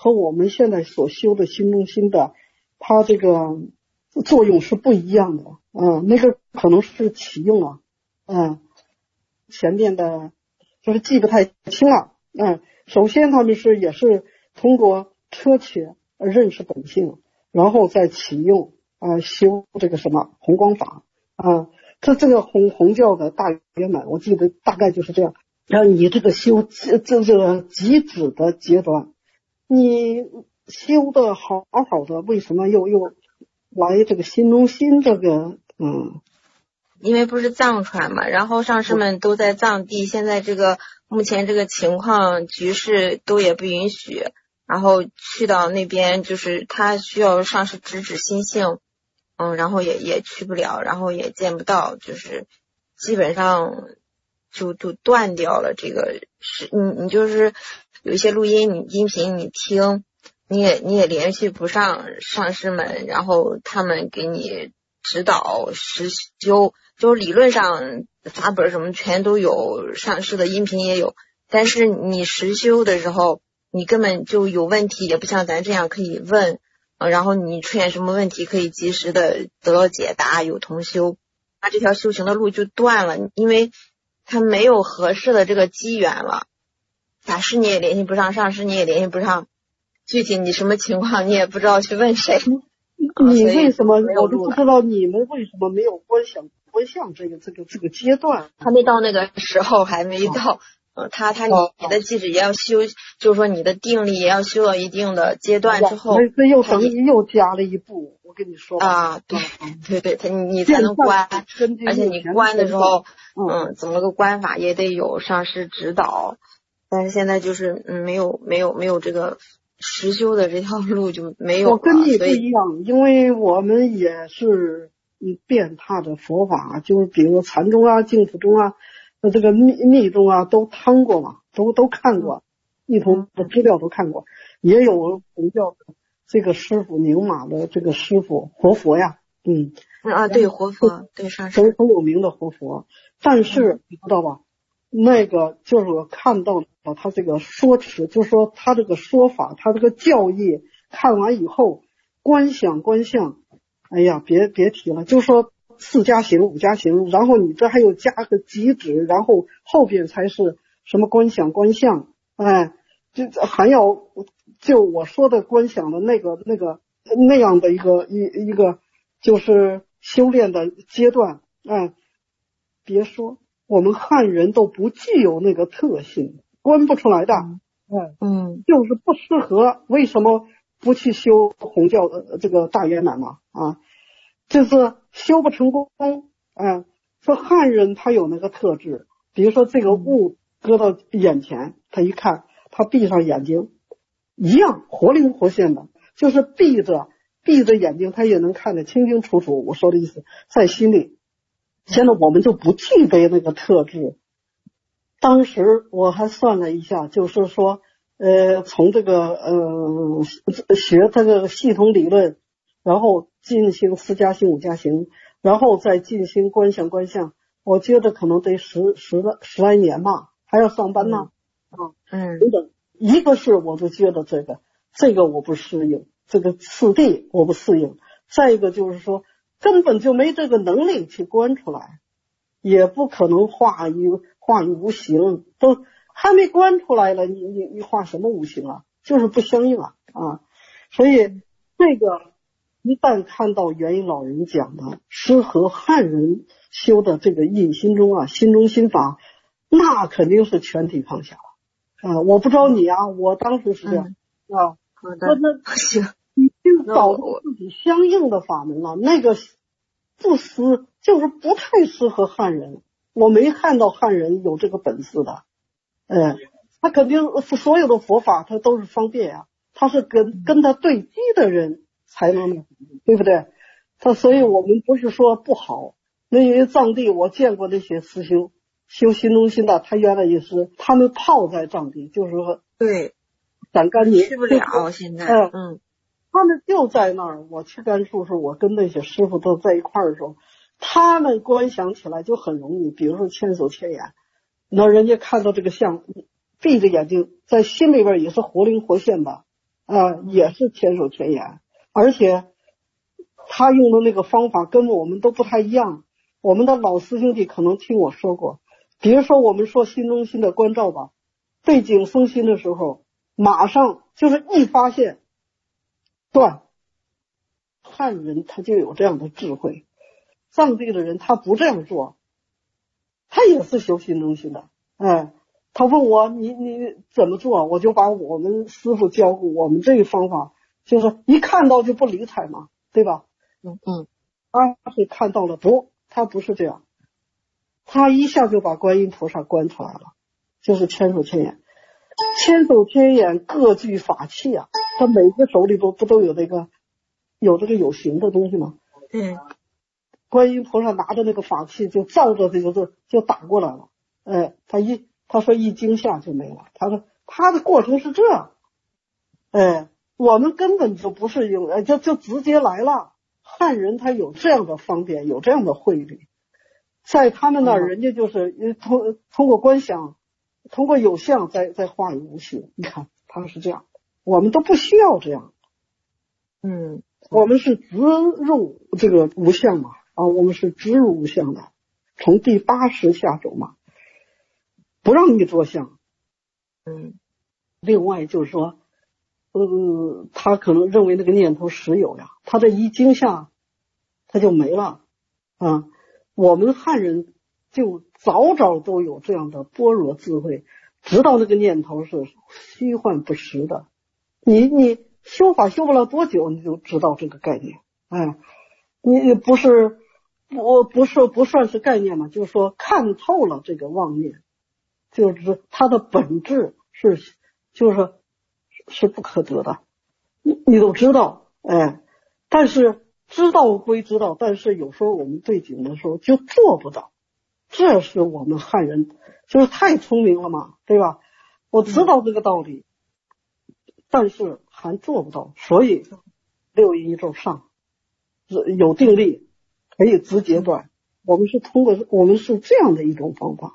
[SPEAKER 2] 和我们现在所修的心中心的，它这个作用是不一样的。那个可能是启用啊，前面的就是记不太清了。首先他们也是通过车切认识本性，然后再启用修这个什么红光法这个红教的大圆满，我记得大概就是这样。然后你这个修这个极止的阶段，你修的好好的，为什么又来这个心中心这个
[SPEAKER 9] 因为不是藏传嘛，然后上师们都在藏地，现在这个目前这个情况局势都也不允许，然后去到那边就是他需要上师直指心性，然后也去不了，然后也见不到，就是基本上就断掉了。这个是你就是有一些录音音频你听，你也联系不上上师们，然后他们给你指导实修，就理论上法本什么全都有，上师的音频也有，但是你实修的时候你根本就有问题，也不像咱这样可以问，然后你出现什么问题可以及时的得到解答，有同修，那这条修行的路就断了，因为他没有合适的这个机缘了，法师你也联系不上，上师你也联系不上，具体你什么情况你也不知道去问谁。
[SPEAKER 2] 你为什么我都不知道你们为什么没有观想这个阶段？
[SPEAKER 9] 还没到那个时候，还没到。你的机制也要修，就是说你的定力也要修到一定的阶段之后，
[SPEAKER 2] 这又等于又加了一步。我跟你说
[SPEAKER 9] 对，你才能关，而且你关的时候，怎么个关法也得有上师指导。但是现在就是没有这个实修的这条路就没有了。
[SPEAKER 2] 我跟你不一样，因为我们也是遍踏的佛法，就是比如禅宗啊、净土宗啊。这个密宗啊都参过嘛，都看过，密宗的资料都看过，也有红教的这个师傅宁玛的这个师傅活佛呀，
[SPEAKER 9] 对活佛，对上师
[SPEAKER 2] 很有名的活佛。但是你知道吧，那个就是我看到了他这个说辞，就是说他这个说法，他这个教义看完以后，观想，哎呀，别提了，就是说。4加行5加行，然后你这还有加个极止，然后后边才是什么观想观相，就还要就我说的观想的那样的一个就是修炼的阶段，别说我们汉人都不具有那个特性，观不出来的，就是不适合。为什么不去修红教的这个大圆满嘛？就是修不成功，说汉人他有那个特质，比如说这个物搁到眼前，他一看，他闭上眼睛，一样活灵活现的，就是闭着眼睛，他也能看得清清楚楚。我说的意思在心里。现在我们就不具备那个特质。当时我还算了一下，就是说，从这个学这个系统理论。然后进行4加行5加行，然后再进行观想，我觉得可能得十来年吧，还要上班呢，等等。一个是我就觉得这个我不适应，这个次第我不适应。再一个就是说根本就没这个能力去观出来，也不可能化于无形，都还没观出来了，你化什么无形啊？就是不相应啊。所以这个。一旦看到元婴老人讲的适合汉人修的这个印心中啊，心中心法，那肯定是全体放下了。我不知道你啊，我当时是这样
[SPEAKER 9] 好的，行，
[SPEAKER 2] 已经找到自己相应的法门了。那个就是不太适合汉人，我没看到汉人有这个本事的。他肯定所有的佛法他都是方便啊，他是跟他对机的人。才能，对不对？所以我们不是说不好。那因为藏地我见过那些师兄修心中心的，他原来也是他们泡在藏地，就是说
[SPEAKER 9] 对，
[SPEAKER 2] 斩甘宁
[SPEAKER 9] 去不了现在，
[SPEAKER 2] 他们就在那儿。我去甘肃时候，我跟那些师傅都在一块儿的时候，他们观想起来就很容易。比如说千手千眼，那人家看到这个像，闭着眼睛，在心里边也是活灵活现的。 也是千手千眼，而且他用的那个方法跟我们都不太一样。我们的老师兄弟可能听我说过，比如说我们说心中心的关照吧，背景松心的时候，马上就是一发现断。汉人他就有这样的智慧，藏地的人他不这样做，他也是修心中心的。他问我你怎么做，我就把我们师傅教过我们这个方法，就是一看到就不理睬嘛，对吧？他是看到了，他不是这样，他一下就把观音菩萨观出来了，就是千手千眼。千手千眼各具法器啊，他每个手里不都有这个有形的东西吗？观音菩萨拿着那个法器就照着这个字就打过来了。他说一惊吓就没了。他说他的过程是这样。我们根本就不是用就直接来了。汉人他有这样的方便，有这样的慧力，在他们那儿人家就是通过观想，通过有相再化于无形。你看他是这样，我们都不需要这样。我们是直入这个无相嘛，我们是直入无相的，从第80下手嘛，不让你做相。另外就是说，他可能认为那个念头实有呀，他这一惊吓，他就没了。我们汉人就早都有这样的般若智慧，知道那个念头是虚幻不实的。你修法修不了多久，你就知道这个概念。你不算是概念嘛，就是说看透了这个妄念，就是它的本质是不可得的。你都知道，但是知道归知道，但是有时候我们对境的时候就做不到。这是我们汉人就是太聪明了嘛，对吧？我知道这个道理，但是还做不到，所以六阴一咒上有定力，可以直截断。我们是这样的一种方法。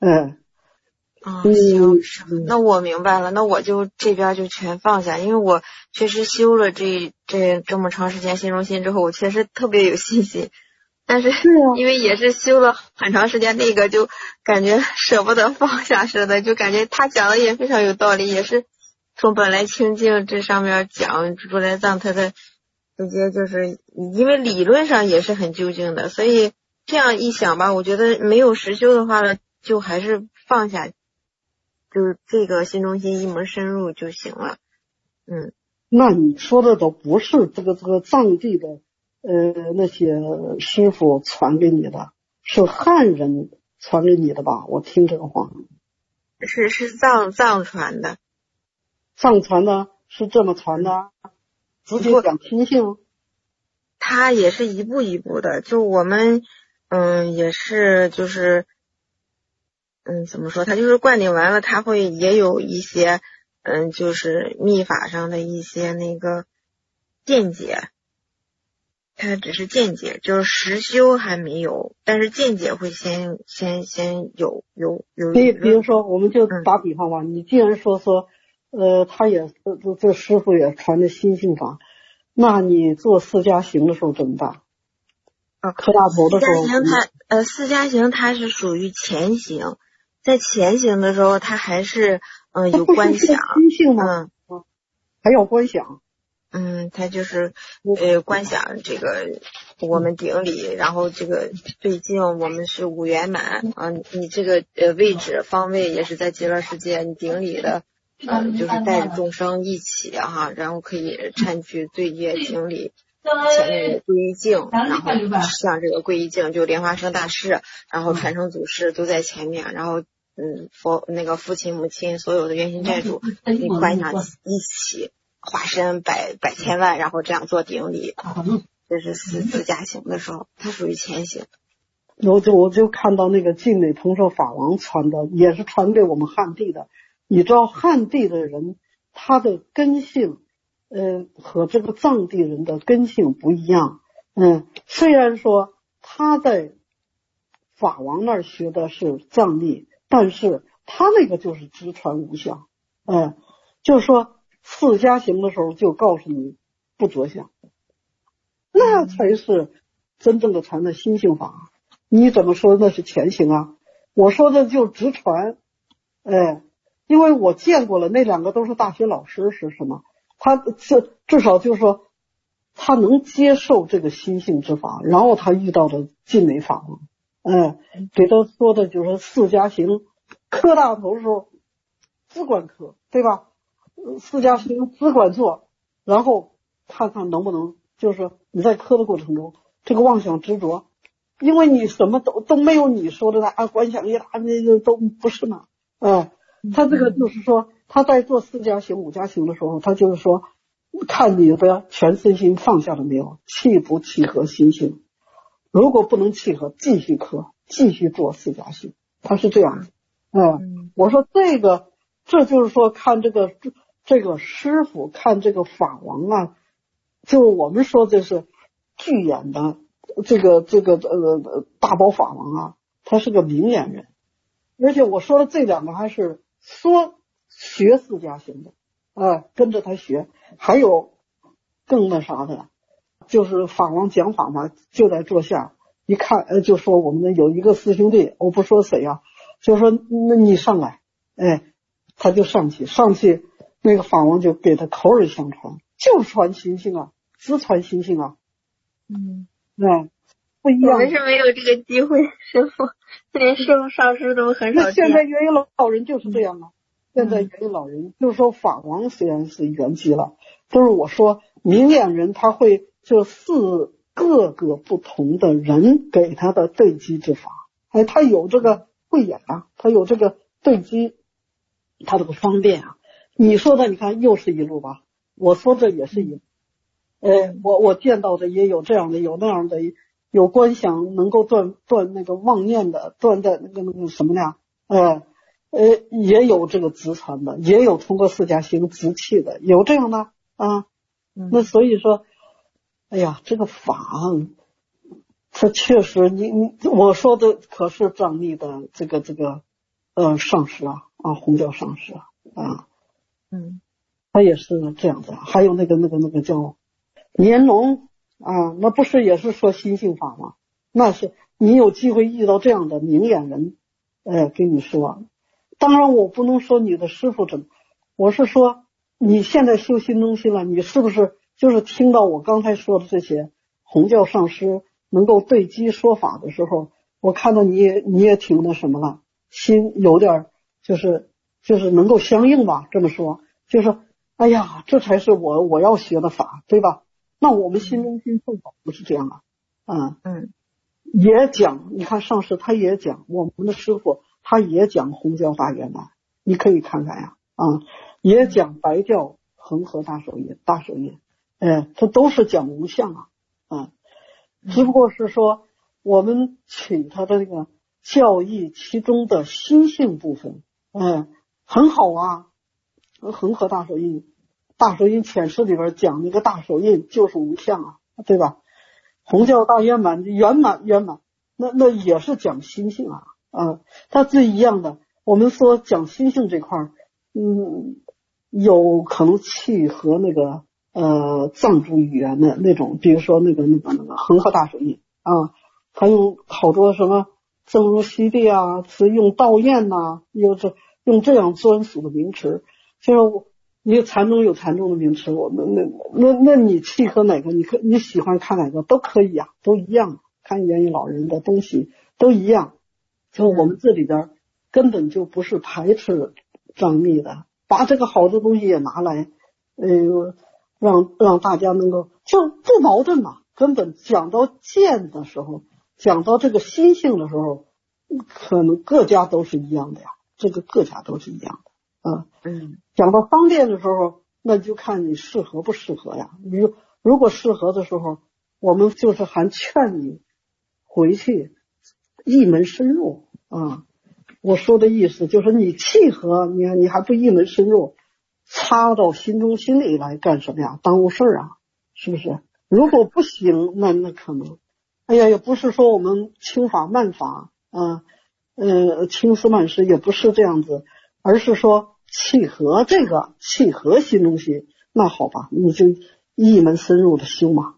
[SPEAKER 9] 行，那我明白了，那我就这边就全放下，因为我确实修了这么长时间心中心之后，我确实特别有信心。但是因为也是修了很长时间，那个就感觉舍不得放下似的，就感觉他讲的也非常有道理，也是从本来清净这上面讲如来藏他的直接就是因为理论上也是很究竟的，所以这样一想吧，我觉得没有实修的话就还是放下，就是这个心中心一门深入就行了。
[SPEAKER 2] 那你说的都不是这个藏地的那些师傅传给你的，是汉人传给你的吧？我听这个话
[SPEAKER 9] 是藏传的。
[SPEAKER 2] 藏传的是这么传的，直接讲心性。
[SPEAKER 9] 他也是一步一步的，就我们也是就是怎么说，他就是灌顶完了，他会也有一些就是密法上的一些那个见解，他只是见解，就是实修还没有，但是见解会先有。
[SPEAKER 2] 比如说，我们就打比方吧，你既然说他也这师傅也传的心性法，那你做四加行的时候怎么办？磕大头的时候，
[SPEAKER 9] 四加行它是属于前行，在前行的时候，它还是有观想。
[SPEAKER 2] 心性吗？还有观想。
[SPEAKER 9] 它就是观想这个我们顶礼，然后这个对境我们是五圆满你这个位置方位也是在极乐世界，你顶礼的就是带着众生一起然后可以忏去罪业，顶礼前面的皈依境，然后像这个皈依境就莲花生大士，然后传承祖师都在前面，然后那个父亲母亲所有的冤亲债主你观想一起化身百千万，然后这样做顶礼，这是四加行的时候，它属于前行。
[SPEAKER 2] 我就看到那个晋美同寿法王传的，也是传给我们汉地的。你知道汉地的人他的根性和这个藏地人的根性不一样。虽然说他在法王那儿学的是藏历，但是他那个就是直传无相。就是说四加行的时候就告诉你不着相，那才是真正的传的心性法。你怎么说那是前行啊？我说的就直传，因为我见过了，那两个都是大学老师，是什么？他至少就是说，他能接受这个心性之法，然后他遇到的尽美法门，给他说的就是四加行，磕大头的时候只管磕，对吧？四加行只管做，然后看看能不能，就是你在磕的过程中，这个妄想执着，因为你什么都没有你说的那观想一大，那个都不是嘛，他这个就是说，他在做四加行、五加行的时候，他就是说，看你的全身心放下了没有，契不契合心性。如果不能契合，继续磕，继续做四加行，他是这样的。我说这就是说看这个师傅，看这个法王啊，就是我们说这是巨眼的这个大宝法王啊，他是个明眼人，而且我说的这两个还是说学四加行的，跟着他学。还有更那啥的，就是法王讲法嘛，就在座下一看，就说我们的有一个师兄弟，我不说谁啊，就说那你上来，他就上去，那个法王就给他口耳相传，就传心性啊，只传心性啊，不一样。
[SPEAKER 9] 我们是没有这个机会，师傅连师傅上师都很少见。
[SPEAKER 2] 现在元婴老人就是这样啊，现在元婴老人就是说法王虽然是圆寂了，都是我说明眼人他会就各个不同的人给他的对机之法，他有这个慧眼啊，他有这个对机，他这个方便啊。你说的你看又是一路吧，我说这也是一路，我见到的也有这样的，有那样的，有观想能够断那个妄念的，断的那个什么呀，也有这个直传的，也有通过四加行直气的，有这样的啊。那所以说，哎呀，这个法，它确实我说的可是藏密的这个上师啊，红教上师啊，他也是这样的。还有那个叫年龙啊，那不是也是说心性法吗？那是你有机会遇到这样的明眼人，跟你说。当然我不能说你的师傅怎么，我是说你现在修心中心了，你是不是就是听到我刚才说的这些红教上师能够对机说法的时候，我看到你也挺那什么了，心有点就是能够相应吧，这么说就是哎呀，这才是我要学的法，对吧？那我们心中心奉法不是这样啊，也讲，你看上师他也讲，我们的师傅他也讲红教大圆满，你可以看看呀，也讲白教恒河大手印，这都是讲无相啊，只不过是说我们取他的那个教义其中的心性部分，很好啊。恒河大手印浅释里边讲那个大手印就是无相啊，对吧？红教大圆满圆满，那也是讲心性啊，它是一样的。我们说讲心性这块有可能契合那个藏族语言的那种，比如说那个恒河大手印啊，他用好多什么正如西地啊，是用道验呐，用这样专属的名词，就是你禅宗有禅宗的名词，我们那你契合哪个？你喜欢看哪个都可以啊，都一样，看元婴老人的东西都一样。就我们这里边根本就不是排斥藏密的，把这个好的东西也拿来，让大家能够就不矛盾嘛。根本讲到见的时候，讲到这个心性的时候，可能各家都是一样的呀，这个各家都是一样的。讲到方便的时候，那就看你适合不适合呀。如果适合的时候，我们就是还劝你回去一门深入啊。我说的意思就是你契合，你还不一门深入，插到心中心里来干什么呀？耽误事儿啊，是不是？如果不行，那可能，哎呀，也不是说我们轻法慢法轻思慢思，也不是这样子，而是说契合心中心，那好吧，你就一门深入的修嘛。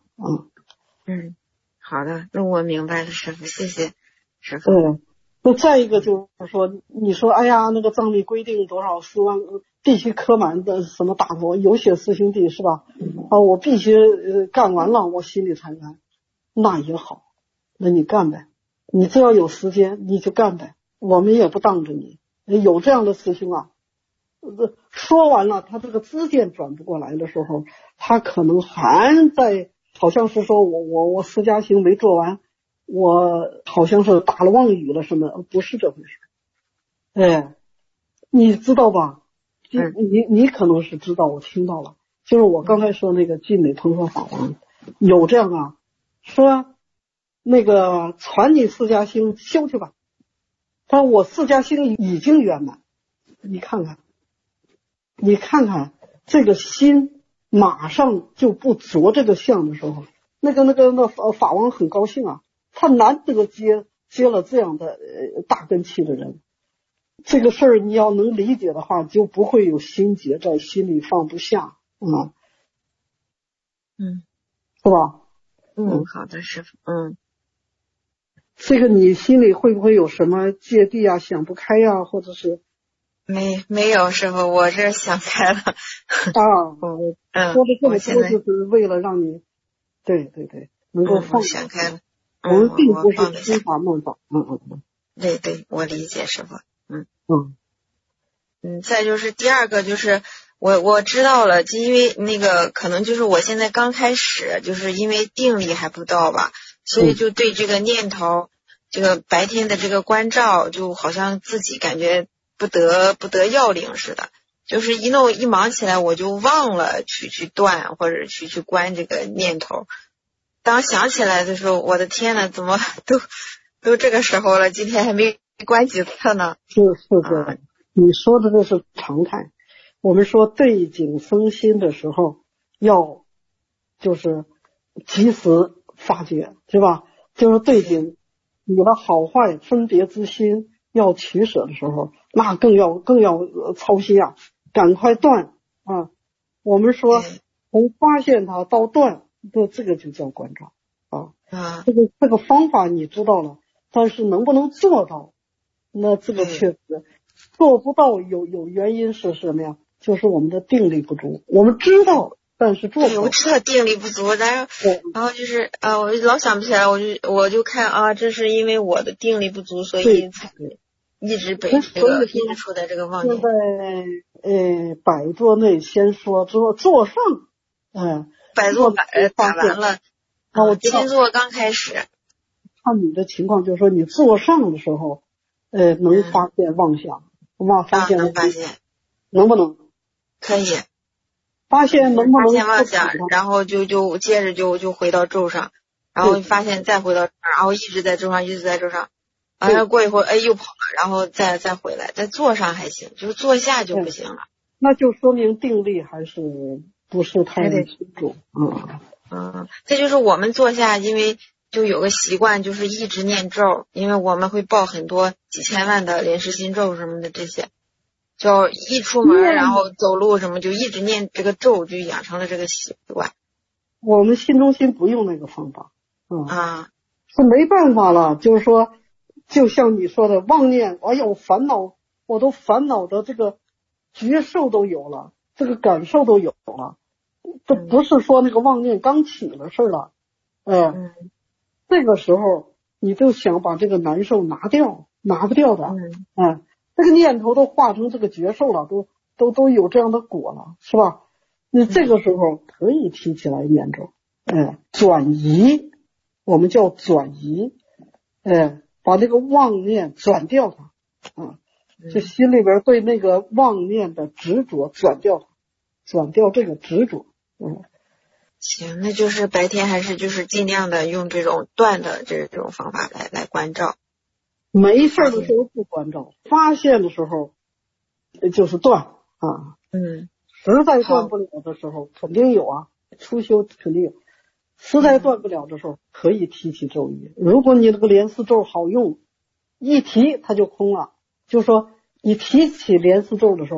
[SPEAKER 9] 好的，那我明白了，师父，谢谢师父。
[SPEAKER 2] 那再一个就是说，你说哎呀，那个藏历规定多少4万必须科满的什么大佛有血师兄弟是吧？我必须干完了我心里才安，那也好，那你干呗，你只要有时间你就干呗，我们也不当着你。有这样的师兄啊，说完了他这个知见转不过来的时候，他可能还在好像是说我释迦行没做完，我好像是打了妄语了什么，不是这回事。你知道吧？你可能是知道，我听到了，就是我刚才说那个晋美彭说法王有这样啊，说那个传你释迦行修去吧，他说我释迦行已经圆满，你看看这个心马上就不着这个相的时候，那法王很高兴啊，他难得接了这样的大根器的人。这个事儿你要能理解的话，就不会有心结在心里放不下。是吧？
[SPEAKER 9] 好的，师父。
[SPEAKER 2] 这个你心里会不会有什么芥蒂啊，想不开呀，或者是？
[SPEAKER 9] 没有，师父，我这想开了。
[SPEAKER 2] 说的这么多就是为了让你，对，能够放
[SPEAKER 9] 想开了。
[SPEAKER 2] 我们并不是心法梦法。
[SPEAKER 9] 对，我理解，师父。再就是第二个，就是我知道了，就因为那个可能就是我现在刚开始，就是因为定力还不到吧，所以就对这个念头，这个白天的这个关照，就好像自己感觉不得要领似的，就是一忙起来我就忘了去断或者去关这个念头。当想起来的时候，我的天呐，怎么都这个时候了，今天还没关几次呢？
[SPEAKER 2] 是的，你说的这是常态。我们说对境生心的时候，要就是及时发觉，是吧？就是对境有了好坏分别之心，要取舍的时候，那更要操心啊，赶快断啊！我们说从发现它到断，这个就叫关照啊。这个方法你知道了，但是能不能做到？那这个确实做不到，有原因是什么呀？就是我们的定力不足。我们知道，但是做不到。
[SPEAKER 9] 我知道定力不足，然后就是我老想不起来，我就看这是因为我的定力不足，所以才一直被这个一直处在这个妄念。
[SPEAKER 2] 现在百座内先说座上，
[SPEAKER 9] 百座打完了，我今天座刚开始。
[SPEAKER 2] 看你的情况，就是说你座上的时候。能发现妄想，发现
[SPEAKER 9] 能发现，
[SPEAKER 2] 能不能？
[SPEAKER 9] 可以。
[SPEAKER 2] 发现能不能
[SPEAKER 9] 发现妄想，然后就接着就回到咒上，然后发现再回到咒上，然后一直在咒上，完了过一会儿又跑了，然后再回来，在坐上还行，就是坐下就不行了。
[SPEAKER 2] 那就说明定力还是不是太清楚。
[SPEAKER 9] 这就是我们坐下，因为就有个习惯，就是一直念咒，因为我们会报很多几千万的莲师心咒什么的，这些就一出门然后走路什么就一直念这个咒，就养成了这个习惯。
[SPEAKER 2] 我们心中心不用那个方法是没办法了。就是说就像你说的妄念，哎呀我烦恼，我都烦恼的这个觉受都有了，这个感受都有了，这不是说那个妄念刚起了事了。这个时候你就想把这个难受拿掉，拿不掉的。这个念头都化成这个觉受了，都有这样的果了，是吧？你这个时候可以提起来念咒，转移，我们叫转移，把这个妄念转掉它，就心里边对那个妄念的执着转掉它，转掉这个执着。
[SPEAKER 9] 行，那就是白天还是就是尽量的用这种断的这种方法来关照。
[SPEAKER 2] 没事的时候不关照，发现的时候就是断实在断不了的时候肯定有初修肯定有，实在断不了的时候可以提起咒语。如果你那个莲师咒好用，一提它就空了，就说你提起莲师咒的时候，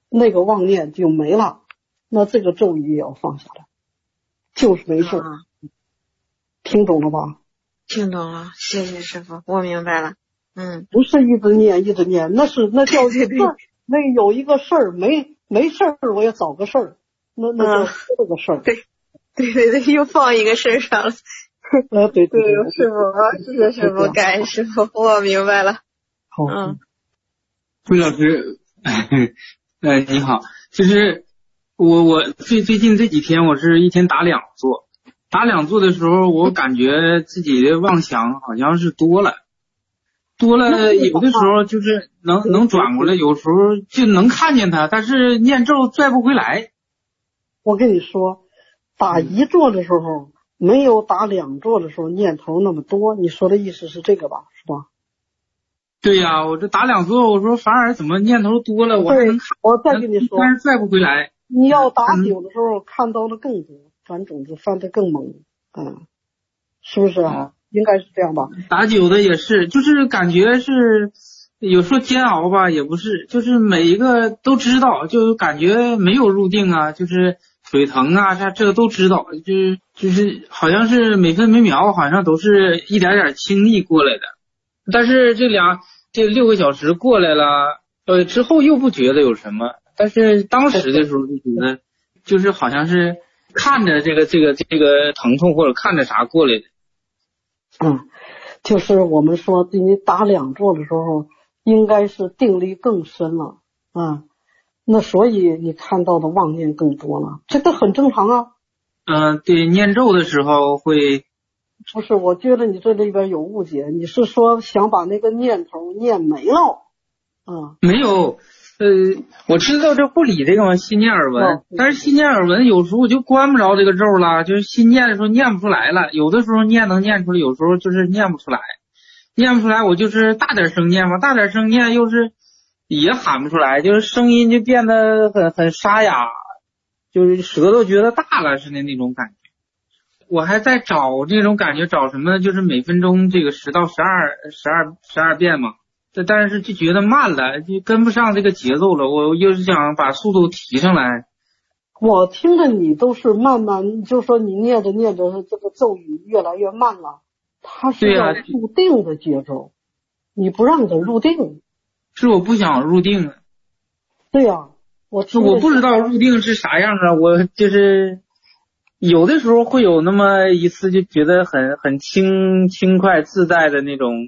[SPEAKER 2] 那个妄念就没了，那这个咒语也要放下来，就是没事。听懂了吧？
[SPEAKER 9] 听懂了，谢谢师傅，我明白了。
[SPEAKER 2] 不是一直念，那叫事儿，那有一个事儿，没事儿我也找个事儿，那叫这个事儿。
[SPEAKER 9] 对，又放一个身上了。
[SPEAKER 2] 对，
[SPEAKER 9] 师傅，谢谢师傅，感恩师傅，我明白了。
[SPEAKER 2] 好，
[SPEAKER 7] 魏老师，你好，就是我最近这几天我是一天打2坐，打2坐的时候，我感觉自己的妄想好像是多了，有的时候就是能转过来，有时候就能看见它，但是念咒拽不回来。
[SPEAKER 2] 我跟你说，打1坐的时候没有打2坐的时候念头那么多，你说的意思是这个吧？是吧？
[SPEAKER 7] 对呀，我这打2坐，我说反而怎么念头多了，我还能看，
[SPEAKER 2] 我再跟你说，
[SPEAKER 7] 但是拽不回来。
[SPEAKER 2] 你要打9的时候看到的更多，翻种子翻得更猛，是不是啊？应该是这样吧？
[SPEAKER 7] 打9的也是，就是感觉是有时候煎熬吧，也不是，就是每一个都知道，就感觉没有入定啊，就是腿疼啊，这个都知道，就是好像是每分每秒好像都是一点点经历过来的，但是这6个小时过来了，之后又不觉得有什么，但是当时的时候就觉得就是好像是看着这个疼痛或者看着啥过来的。
[SPEAKER 2] 就是我们说你打2坐的时候应该是定力更深了那所以你看到的妄念更多了，这个很正常啊。
[SPEAKER 7] 对，念咒的时候会。
[SPEAKER 2] 不是，我觉得你这里边有误解，你是说想把那个念头念没了
[SPEAKER 7] 没有，我知道这不理这个心念耳闻，但是心念耳闻有时候我就关不着这个咒了，就是心念的时候念不出来了，有的时候念能念出来，有时候就是念不出来，我就是大点声念嘛，大点声念又是也喊不出来，就是声音就变得很沙哑，就是舌头觉得大了似的那种感觉。我还在找这种感觉，找什么？就是每分钟这个10到12遍嘛。但是就觉得慢了，就跟不上这个节奏了。我又是想把速度提上来。
[SPEAKER 2] 我听着你都是慢慢，就说你念着这个咒语越来越慢了，它是要入定的节奏，你不让它入定。
[SPEAKER 7] 是我不想入定。
[SPEAKER 2] 对呀，我
[SPEAKER 7] 不知道入定是啥样啊，我就是有的时候会有那么一次就觉得很轻快自在的那种，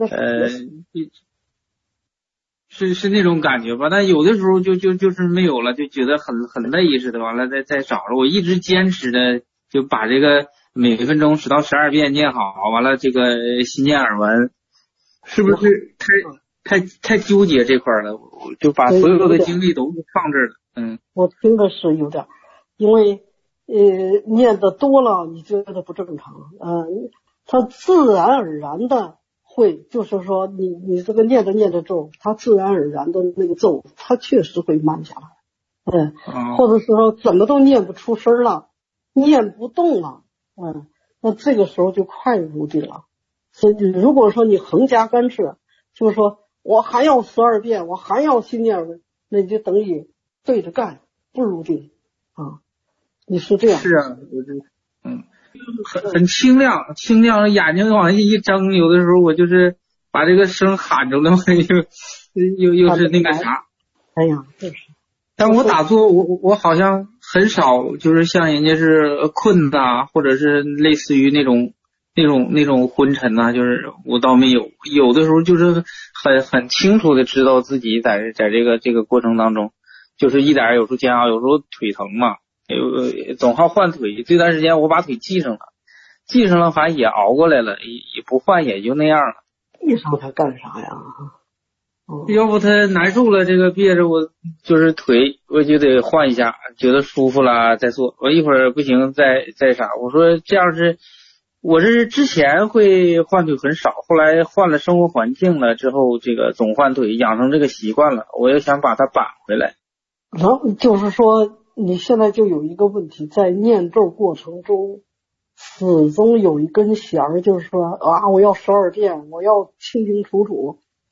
[SPEAKER 7] 是那种感觉吧，但有的时候就是没有了，就觉得很累似的，完了再找着。我一直坚持的就把这个每分钟10到12遍念好，完了这个心念耳闻，是不是太纠结这块了？我就把所有的精力都放这儿了。
[SPEAKER 2] 我听的是有点，因为念的多了，你觉得不正常，它自然而然的。会，就是说你这个念着咒，它自然而然的那个咒，它确实会慢下来，或者是说怎么都念不出声了，念不动了，那这个时候就快入定了。所以如果说你横加干涉，就是说我还要12遍，我还要心念，那你就等于对着干，不入定你是这样。
[SPEAKER 7] 是啊，我这很清亮，眼睛往下一睁，有的时候我就是把这个声喊着了，又是那个啥。
[SPEAKER 2] 哎呀，就是。
[SPEAKER 7] 但我打坐，我好像很少，就是像人家是困呐，或者是类似于那种昏沉呐，就是我倒没有。有的时候就是很清楚的知道自己在这个过程当中，就是一点有时候煎熬，有时候腿疼嘛。总好换腿，这段时间我把腿系上了，反正也熬过来了，也不换也就那样了。
[SPEAKER 2] 系上它干啥呀？
[SPEAKER 7] 要不它难受了，这个别着我就是腿，我就得换一下，觉得舒服了再做。我一会儿不行再啥，我说这样是，我是之前会换腿很少，后来换了生活环境了之后，这个总换腿，养成这个习惯了，我又想把它扳回来。
[SPEAKER 2] 就是说。你现在就有一个问题，在念咒过程中始终有一根弦儿，就是说我要12遍，我要清清楚楚，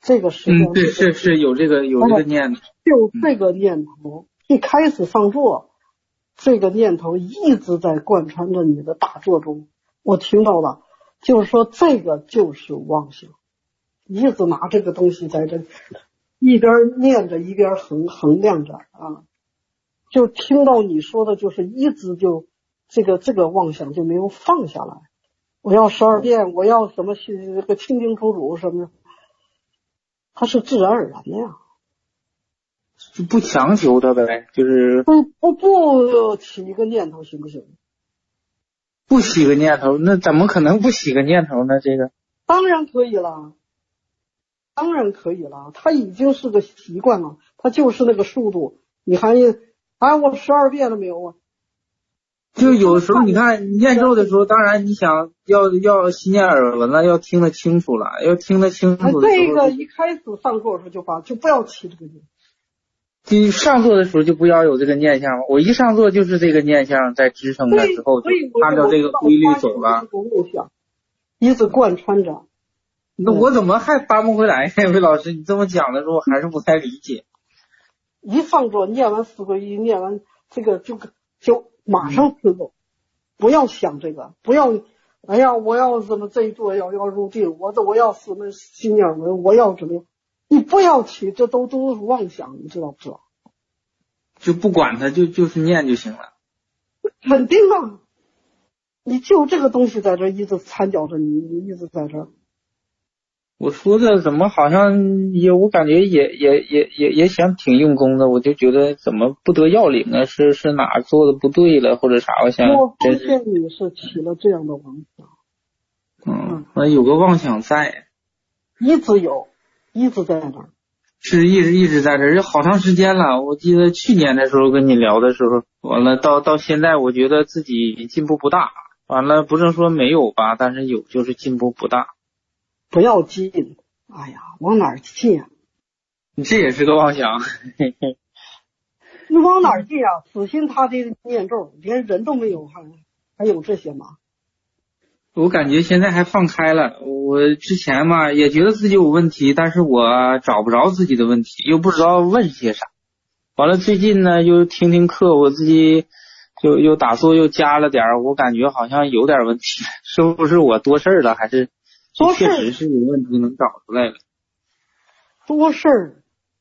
[SPEAKER 2] 这个时间
[SPEAKER 7] 对，是有这个念头，
[SPEAKER 2] 就这个念头一开始上座，这个念头一直在贯穿着你的打坐中，我听到了，就是说这个就是妄想，一直拿这个东西在这一边念着一边衡量着啊，就听到你说的就是一直就这个妄想就没有放下来，我要12遍，我要什么这个清清楚楚什么的，它是自然而然的呀，
[SPEAKER 7] 就不强求的呗，就是
[SPEAKER 2] 不起一个念头行不行？
[SPEAKER 7] 不起个念头，那怎么可能不起个念头呢？这个
[SPEAKER 2] 当然可以了，当然可以了，它已经是个习惯了，它就是那个速度，你还我12遍了没有啊？
[SPEAKER 7] 就有时候你看念咒的时候，当然你想要心念耳闻了，要听得清楚了，要听得清楚的时候，
[SPEAKER 2] 这个一开始上座的时候就不要起这个念，
[SPEAKER 7] 就上座的时候就不要有这个念想了。我一上座就是这个念想在支撑的时候，就按照这个规律走了，
[SPEAKER 2] 一直贯穿着。
[SPEAKER 7] 那我怎么还搬不回来呢？魏老师，你这么讲的时候，我还是不太理解。
[SPEAKER 2] 一上座念完4皈依，念完这个就马上持咒，不要想这个，不要我要怎么这一座要入定，我要什么心念文，我要怎么样，你不要起，这都是妄想，你知道不知道？
[SPEAKER 7] 就不管它，就是念就行了。
[SPEAKER 2] 肯定啊，你就这个东西在这一直缠搅着你一直在这儿。
[SPEAKER 7] 我说的怎么好像我感觉也想挺用功的，我就觉得怎么不得要领啊？是哪做的不对了或者啥？我想
[SPEAKER 2] 我发现你是起了这样的妄
[SPEAKER 7] 想，有个妄想在，
[SPEAKER 2] 一直有，一直在那儿，
[SPEAKER 7] 是一直在这儿，好长时间了。我记得去年的时候跟你聊的时候，完了到现在，我觉得自己进步不大。完了不是说没有吧，但是有就是进步不大。
[SPEAKER 2] 不要进，哎呀，往哪儿进啊？
[SPEAKER 7] 你这也是个妄想。
[SPEAKER 2] 你往哪儿进啊？死心塌地的念咒，连人都没有，还有这些吗？
[SPEAKER 7] 我感觉现在还放开了。我之前嘛也觉得自己有问题，但是我找不着自己的问题，又不知道问些啥。完了最近呢又听课，我自己又打坐又加了点，我感觉好像有点问题，是不是我多事了，还是确实是有问题能找出来了？
[SPEAKER 2] 多事儿，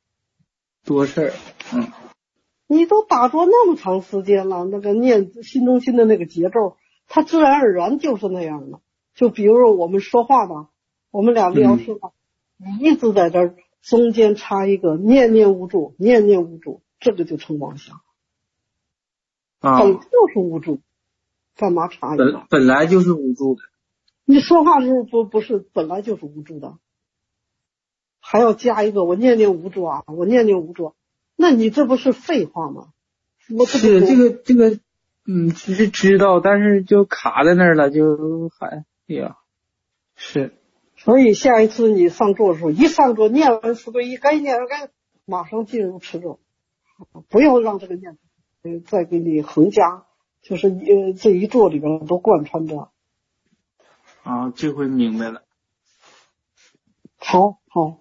[SPEAKER 2] 你都打坐那么长时间了，那个念心中心的那个节奏，它自然而然就是那样的。就比如说我们说话吧，我们俩聊天吧，你一直在这儿中间插一个念念无助，念念无助，这个就成妄想。本就是无助，干嘛插一个？
[SPEAKER 7] 本来就是无助的。
[SPEAKER 2] 你说话的时候不是本来就是无助的，还要加一个我念念无助啊，我念念无助，那你这不是废话吗？
[SPEAKER 7] 是这个其实知道，但是就卡在那儿了，就还是。
[SPEAKER 2] 所以下一次你上座的时候，一上座念完4皈依，该念完该马上进入持咒，不要让这个念头再给你横加，就是这一座里边都贯穿着。
[SPEAKER 7] 这回明白了。
[SPEAKER 2] 好。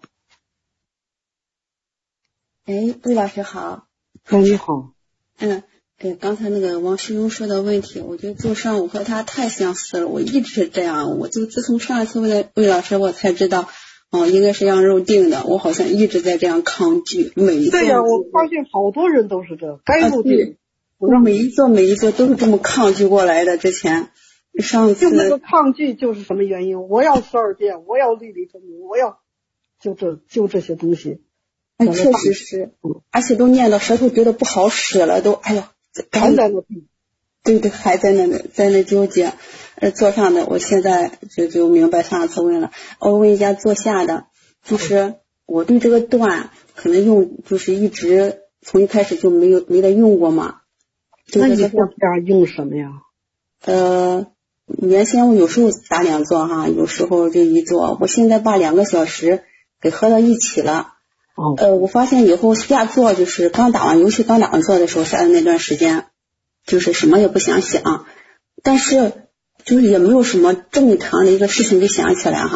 [SPEAKER 10] 魏老师好。
[SPEAKER 2] 你好。
[SPEAKER 10] 对，刚才那个王师兄说的问题，我觉得做上我和他太相似了，我一直是这样，我就自从上一次魏老师我才知道，应该是要入定的，我好像一直在这样抗拒，每一
[SPEAKER 2] 对呀，我发现好多人都是这，该入定，
[SPEAKER 10] 我每一座都是这么抗拒过来的。之前上次
[SPEAKER 2] 那个抗拒就是什么原因？我要12遍，我要粒粒分明，我要就这些东西。
[SPEAKER 10] 确实是，而且都念到舌头觉得不好使了，都还在那，对，还在那纠结。坐上的，我现在就明白上次问了。我问一下坐下的，就是我对这个段可能就是一直从一开始就没得用过嘛。
[SPEAKER 2] 那你坐下用什么呀？
[SPEAKER 10] 原先我有时候打2坐哈，有时候就1坐，我现在把2个小时给合到一起了。我发现以后下座就是尤其刚打完坐的时候下的那段时间，就是什么也不想想，但是就是也没有什么正常的一个事情给想起来哈，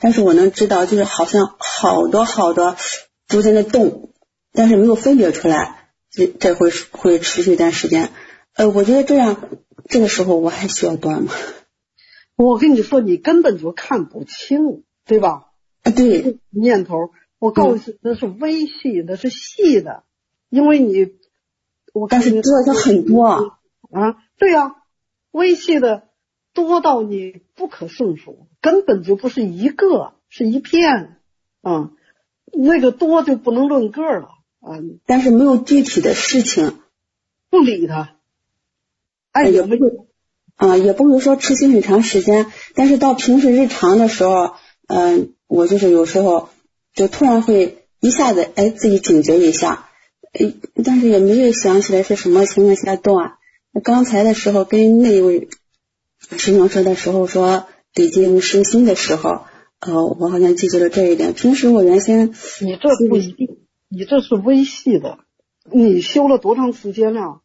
[SPEAKER 10] 但是我能知道就是好像好多都在那动，但是没有分别出来，这会持续一段时间。我觉得这个时候我还需要断吗？
[SPEAKER 2] 我跟你说，你根本就看不清，对吧？
[SPEAKER 10] 对，
[SPEAKER 2] 念头，我告诉你，那是微细，那是细的，因为
[SPEAKER 10] 但是多的很多
[SPEAKER 2] 啊，对呀，微细的多到你不可胜数，根本就不是一个，是一片啊，那个多就不能论个了啊。
[SPEAKER 10] 但是没有具体的事情，
[SPEAKER 2] 不理他，
[SPEAKER 10] 也不会也不会说持续很长时间，但是到平时日常的时候，我就是有时候就突然会一下子自己警觉一下，但是也没有想起来是什么情况下断。刚才的时候跟那位师兄说的时候说得进身心的时候，我好像记住了这一点。平时我原先
[SPEAKER 2] 你这不一定，你这是微细的。你修了多长时间了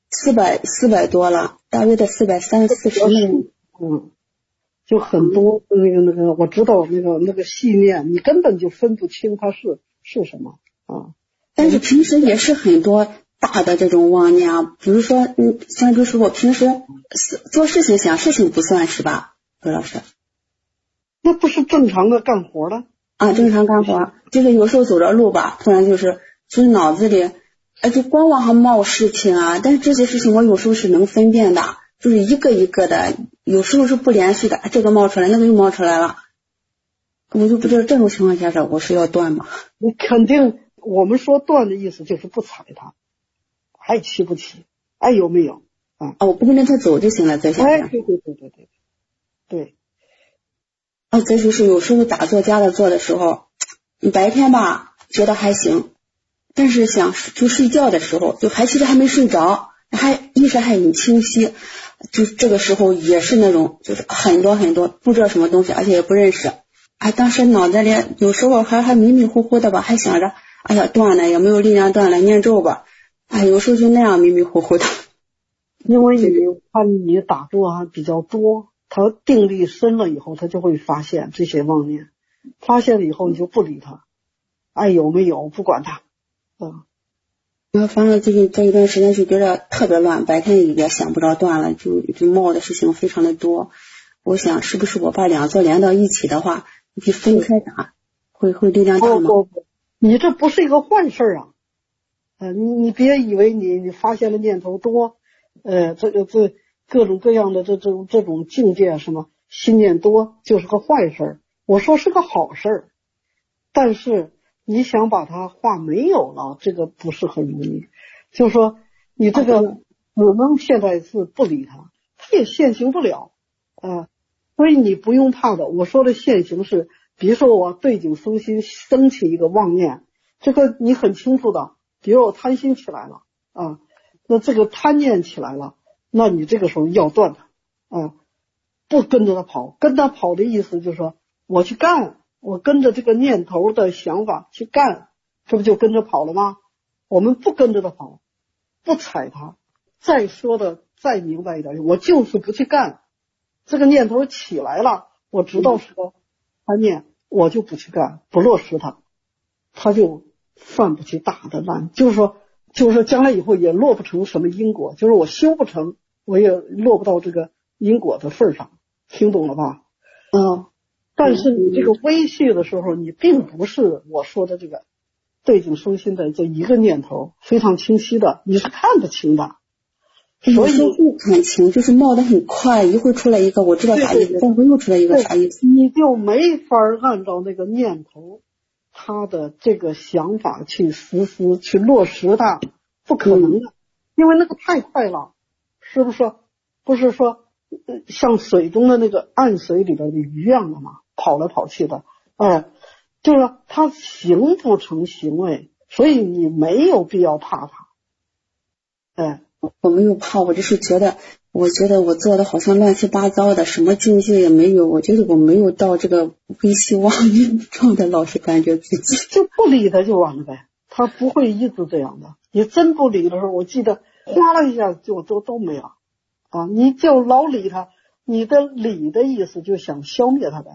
[SPEAKER 2] ？400多了，大约的430-440。就很多那个，我知道那个细念，你根本就分不清它是什么啊。
[SPEAKER 10] 但是平时也是很多大的这种妄念啊，比如说像就是我平时做事情想事情不算是吧，周老师？
[SPEAKER 2] 那不是正常的干活的
[SPEAKER 10] 啊，正常干活，就是有时候走着路吧，突然就是脑子里就光往上冒事情啊，但是这些事情我有时候是能分辨的，就是一个一个的，有时候是不连续的，这个冒出来，那个又冒出来了，我就不知道这种情况下我是要断吗？
[SPEAKER 2] 你肯定，我们说断的意思就是不睬他，爱气不气，爱有没有啊？
[SPEAKER 10] 我不跟着他走就行了，再想想。
[SPEAKER 2] 对。
[SPEAKER 10] 再就是有时候打坐家的坐的时候，你白天吧觉得还行，但是想就睡觉的时候，就其实还没睡着，意识还很清晰，就这个时候也是那种就是很多不知道什么东西，而且也不认识。当时脑袋里有时候还迷迷糊糊的吧，还想着哎呀断了，也没有力量断了，念咒吧。有时候就那样迷迷糊糊的。
[SPEAKER 2] 因为你打坐比较多，他定力深了以后，他就会发现这些妄念，发现了以后你就不理他，爱有没有不管他。
[SPEAKER 10] 反正最近这一段时间就觉得特别乱，白天也想不着断了，就冒的事情非常的多。我想是不是我把两座连到一起的话，比分开打会力量大吗？
[SPEAKER 2] 你这不是一个坏事啊！你别以为你发现了念头多，这各种各样的这种境界什么心念多就是个坏事，我说是个好事，但是你想把它化没有了，这个不是很容易。就是说你这个我们现在是不理他，他也现行不了所以你不用怕的。我说的现行是，比如说我对景生心升起一个妄念，这个你很清楚的，比如我贪心起来了那这个贪念起来了，那你这个时候要断它不跟着他跑。跟他跑的意思就是说我去干，我跟着这个念头的想法去干，这不就跟着跑了吗？我们不跟着他跑，不踩他。再说的再明白一点，我就是不去干，这个念头起来了，我知道是个贪念，我就不去干，不落实它，他就犯不起大的难。就是说将来以后也落不成什么因果，就是我修不成，我也落不到这个因果的份上，听懂了吧？但是你这个微细的时候，你并不是我说的这个对景生心的这一个念头非常清晰的，你是看不清的。
[SPEAKER 10] 所以不看清，就是冒得很快，一会儿出来一个我知道啥意思，但会又出来一个啥意思，
[SPEAKER 2] 你就没法按照那个念头他的这个想法去实施去落实它，不可能的，因为那个太快了，是不是？不是说像水中的那个暗水里边的鱼一样的嘛，跑来跑去的，就是它形不成行为，所以你没有必要怕它。
[SPEAKER 10] 我没有怕，我只是觉得我做的好像乱七八糟的，什么境界也没有，我觉得我没有到这个微细妄念状态，老是感觉自己
[SPEAKER 2] 就不理他就完了呗，他不会一直这样的。你真不理的时候，我记得哗啦一下就都没了你就老理他，你的理的意思就想消灭他呗，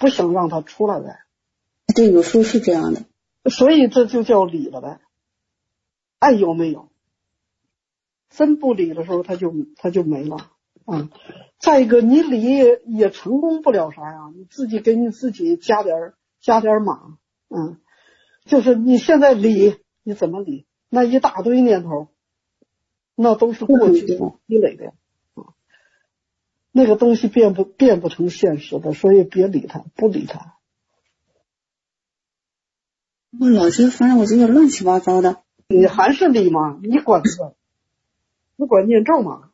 [SPEAKER 2] 不想让它出来呗。
[SPEAKER 10] 对，有时候是这样的。
[SPEAKER 2] 所以这就叫理了呗。爱有没有？真不理的时候，它就没了啊。再一个，你理也成功不了啥呀，你自己给你自己加点码，就是你现在理，你怎么理？那一大堆念头，那都是过去积累的啊，那个东西变不成现实的，所以别理它，不理它。
[SPEAKER 10] 我老觉得，反正我觉得乱七八糟的。
[SPEAKER 2] 你还是理嘛，你管这个，你管念咒嘛，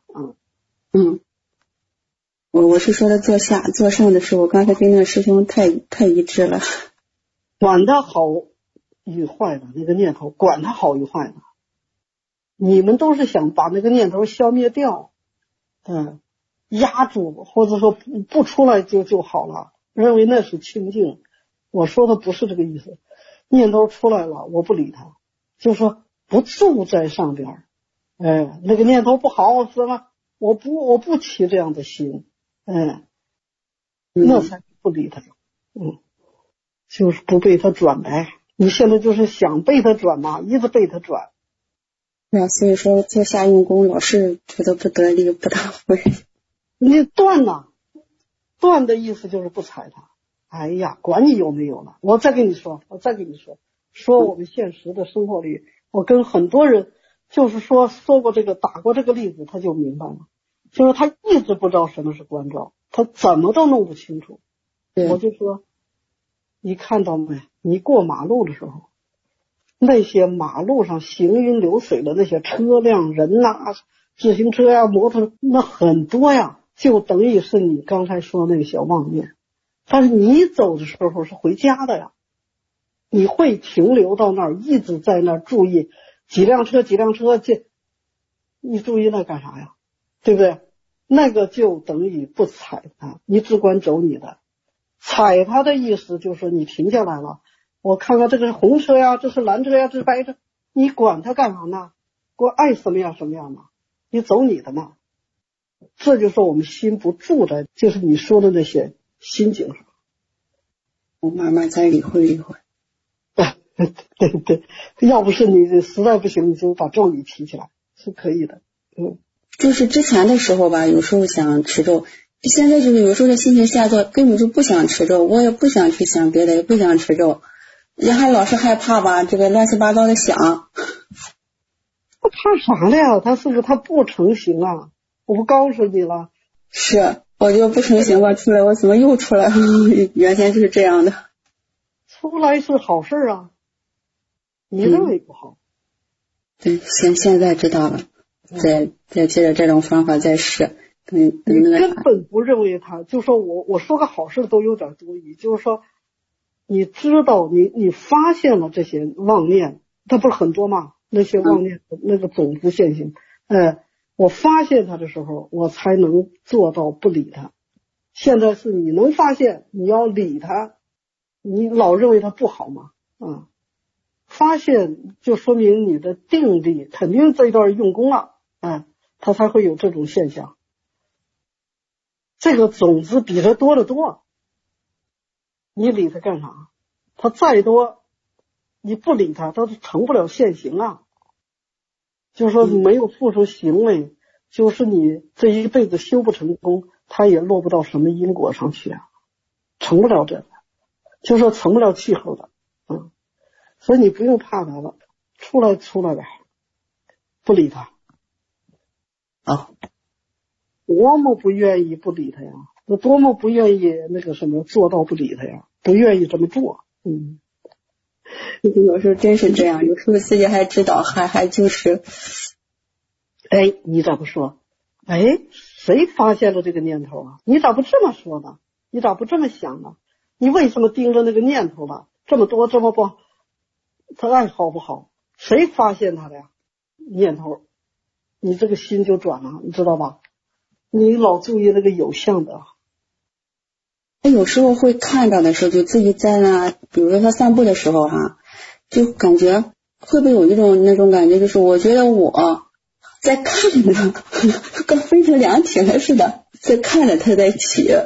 [SPEAKER 10] 我是说的做上的时候，我刚才跟那个师兄太一致了。
[SPEAKER 2] 管它好与坏的那个念头，管它好与坏的，你们都是想把那个念头消灭掉，压住，或者说不出来就好了，认为那是清净。我说的不是这个意思，念头出来了，我不理它，就说不住在上边，那个念头不好是吧？我不起这样的心，那才不理它，就是不被它转呗。你现在就是想被它转嘛，一直被它转。
[SPEAKER 10] 所以说做下用功老是觉得不得力，不大会。
[SPEAKER 2] 你断了，断的意思就是不踩它。哎呀，管你有没有了。我再跟你说，说我们现实的生活里，我跟很多人就是说过这个，打过这个例子，他就明白了。就是他一直不知道什么是关照，他怎么都弄不清楚。我就说，你看到没？你过马路的时候，那些马路上行云流水的那些车辆、人呐、自行车呀、摩托，那很多呀，就等于是你刚才说那个小妄念。但是你走的时候是回家的呀，你会停留到那儿，一直在那儿注意几辆车，你注意那干啥呀？对不对？那个就等于不踩它，你只管走你的。踩它的意思就是说你停下来了，我看看这个是红车呀，这是蓝车呀，这是白车，你管它干啥呢？我爱什么样什么样嘛，你走你的嘛。这就是我们心不住的，就是你说的那些心境上。
[SPEAKER 10] 我慢慢再理会。
[SPEAKER 2] 对，要不是你实在不行，你就把咒语提起来是可以的。
[SPEAKER 10] 就是之前的时候吧，有时候想持咒，现在就是有时候的心情下作，根本就不想持咒，我也不想去想别的，也不想持咒，也还老是害怕吧，这个乱七八糟的想。
[SPEAKER 2] 他怕啥了呀？他是不是他不成形啊？我不告诉你了。
[SPEAKER 10] 是，我就不成形吧，出来我怎么又出来了？原先就是这样的。
[SPEAKER 2] 出来是好事啊，你认为不好？
[SPEAKER 10] 对，现在知道了。再接着这种方法再试，
[SPEAKER 2] 你根本不认为他，就说我说个好事都有点多余，就是说你知道你发现了这些妄念，它不是很多吗？那些妄念那个种子现行，我发现它的时候，我才能做到不理它。现在是你能发现，你要理它，你老认为它不好嘛，发现就说明你的定力肯定这一段用功了，它才会有这种现象。这个种子比它多得多，你理它干啥？它再多，你不理它，它成不了现行啊。就是说没有付出行为，就是你这一辈子修不成功，它也落不到什么因果上去啊，成不了这个，就是说成不了气候的，所以你不用怕它了，出来呗，不理它。多么不愿意不理他呀，我多么不愿意那个什么做到不理他呀，不愿意这么做。
[SPEAKER 10] 有时候真是这样，有时候自己还知道，还就是
[SPEAKER 2] 你咋不说？谁发现了这个念头啊？你咋不这么说呢？你咋不这么想呢？你为什么盯着那个念头了？这么多这么不，他爱好不好？谁发现他的呀？念头，你这个心就转了，你知道吧？你老注意那个有相的。
[SPEAKER 10] 有时候会看到的时候，就自己在那，比如说他散步的时候就感觉会不会有那种感觉，就是我觉得我在看着他，跟分成两体了似的，在看着他在起，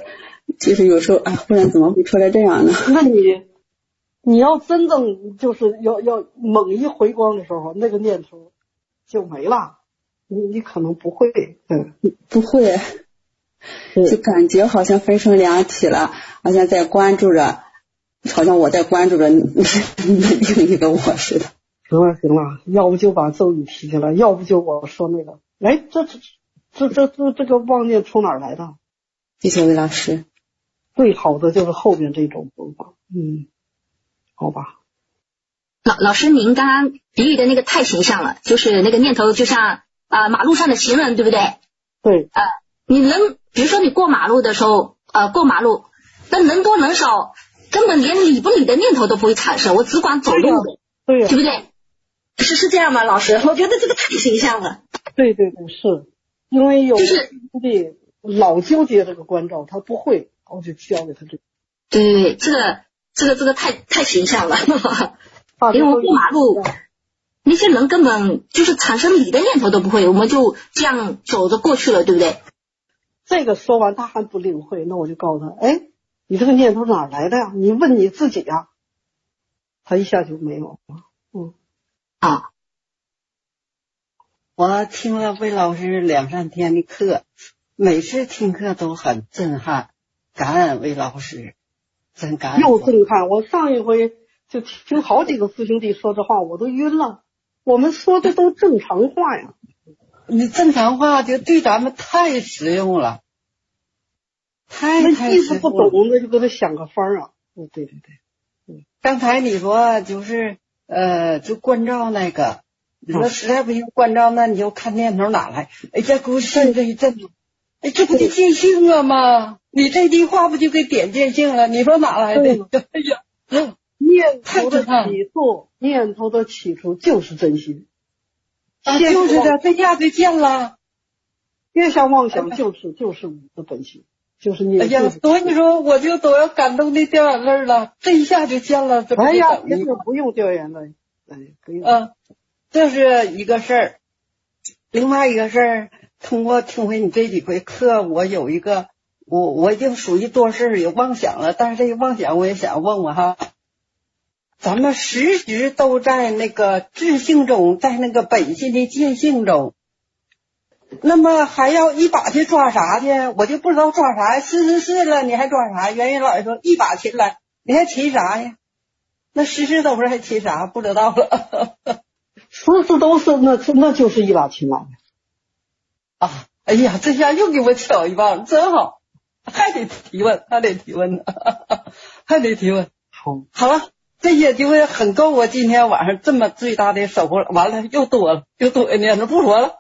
[SPEAKER 10] 就是有时候忽然怎么会出来这样呢？
[SPEAKER 2] 那你要真正就是要猛一回光的时候，那个念头就没了。你可能不会，
[SPEAKER 10] 不会，就感觉好像分成两体了，好像在关注着，好像我在关注着另一个我似的。
[SPEAKER 2] 行了，要不就把咒语提起来，要不就我说那个，哎，这个妄念从哪儿来的？
[SPEAKER 10] 谢谢魏老师。
[SPEAKER 2] 最好的就是后边这种方法，好吧。
[SPEAKER 3] 老师，您刚刚比喻的那个太形象了，就是那个念头就像马路上的行人，对不对？
[SPEAKER 2] 对。
[SPEAKER 3] 你比如说你过马路的时候，过马路，那人多人少，根本连理不理的念头都不会产生，我只管走路的，
[SPEAKER 2] 对
[SPEAKER 3] 不对？是这样吗，老师？我觉得这个太形象了。
[SPEAKER 2] 对，是因为有的老纠结这个关照，他不会，我就教给他这个。
[SPEAKER 3] 对，这个太形象了。因为我过马路，那些人根本就是产生理的念头都不会，我们就这样走着过去了，对不对？
[SPEAKER 2] 这个说完他还不领会，那我就告诉他，哎，你这个念头哪儿来的呀？你问你自己呀。他一下就没有了。
[SPEAKER 11] 我听了魏老师2-3天的课，每次听课都很震撼，感恩魏老师，真感恩。
[SPEAKER 2] 又震撼！我上一回就听好几个师兄弟说这话，我都晕了。我们说的都正常话呀，
[SPEAKER 11] 你正常话就对咱们太实用了，太
[SPEAKER 2] 意思不懂，那就给他想个法啊。对。
[SPEAKER 11] 刚才你说就是就关照那个。你说实在不行关照，那你就看念头哪来？哎，这给我信这一阵子，哎，这不就见性了吗？你这句话不就给点见性了？你说哪来的？哎呀，
[SPEAKER 2] 念头的起初就是真心
[SPEAKER 11] 就是的，这下就见了。
[SPEAKER 2] 越想妄想就是我的本性，就是念。
[SPEAKER 11] 哎呀，所以说我就都要感动的掉眼泪了，这一下就见了。
[SPEAKER 2] 哎呀，不用掉眼泪，不用。
[SPEAKER 11] 这是一个事儿，另外一个事儿，通过听回你这几回课，我有一个，我已经属于多事儿有妄想了，但是这个妄想我也想问问哈，咱们时时都在那个智性中，在那个本心的见性中，那么还要一把去抓啥去？我就不知道抓啥呀，44了你还抓啥？元元老师说一把擒来，你还擒啥呀？那时时都是还擒啥？不知道了。
[SPEAKER 2] 时都是那就是一把擒来
[SPEAKER 11] 啊！哎呀，这下又给我挑一棒，真好，还得提问，还得提问。好了，这也就会很够我今天晚上这么最大的收获了。完了，又多了念头，不说了。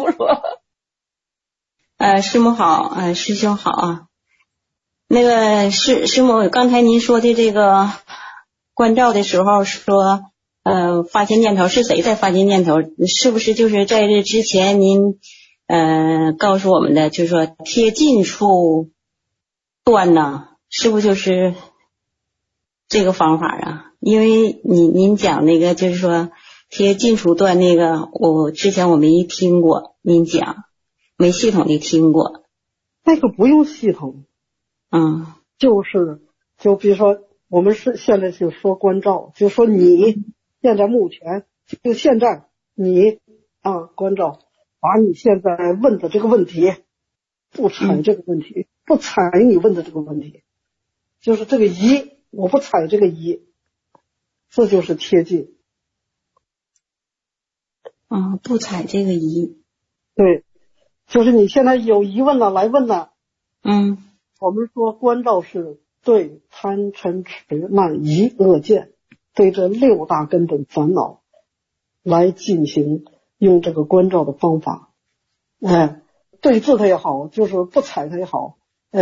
[SPEAKER 12] 师母好，师兄好啊。那个师母，刚才您说的这个关照的时候说。发现念头是谁在发现念头？是不是就是在这之前您告诉我们的，就是说贴近处断呢？是不是就是这个方法啊？因为您讲那个就是说贴近处断那个，之前我没听过您讲，没系统的听过。
[SPEAKER 2] 那个不用系统，就比如说我们是现在就说关照，就说你。现在目前就现在你关照，把你现在问的这个问题不踩这个问题，不踩你问的这个问题，就是这个疑，我不踩这个疑，这就是贴近。
[SPEAKER 12] 不踩这个疑。
[SPEAKER 2] 对，就是你现在有疑问了来问了。我们说关照是对贪嗔痴慢疑恶见。对这6大根本烦恼来进行用这个关照的方法，对治它也好，就是不踩它也好，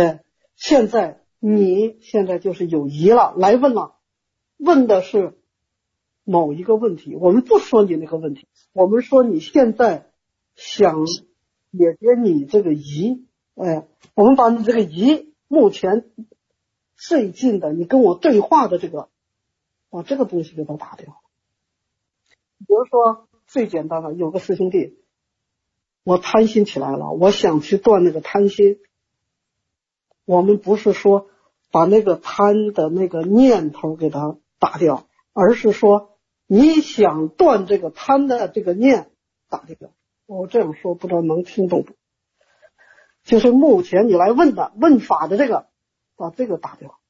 [SPEAKER 2] 你现在就是有疑了，来问了，问的是某一个问题，我们不说你那个问题，我们说你现在想解决你这个疑，我们把你这个疑目前最近的你跟我对话的这个这个东西给它打掉。比如说最简单的，有个师兄弟，我贪心起来了，我想去断那个贪心， 我们不是说把那个贪的那个念头给它打掉，而是说你想断这个贪的这个念打掉。我这样说不知道能听懂不？就是目前你来问法的这个，把这个打掉。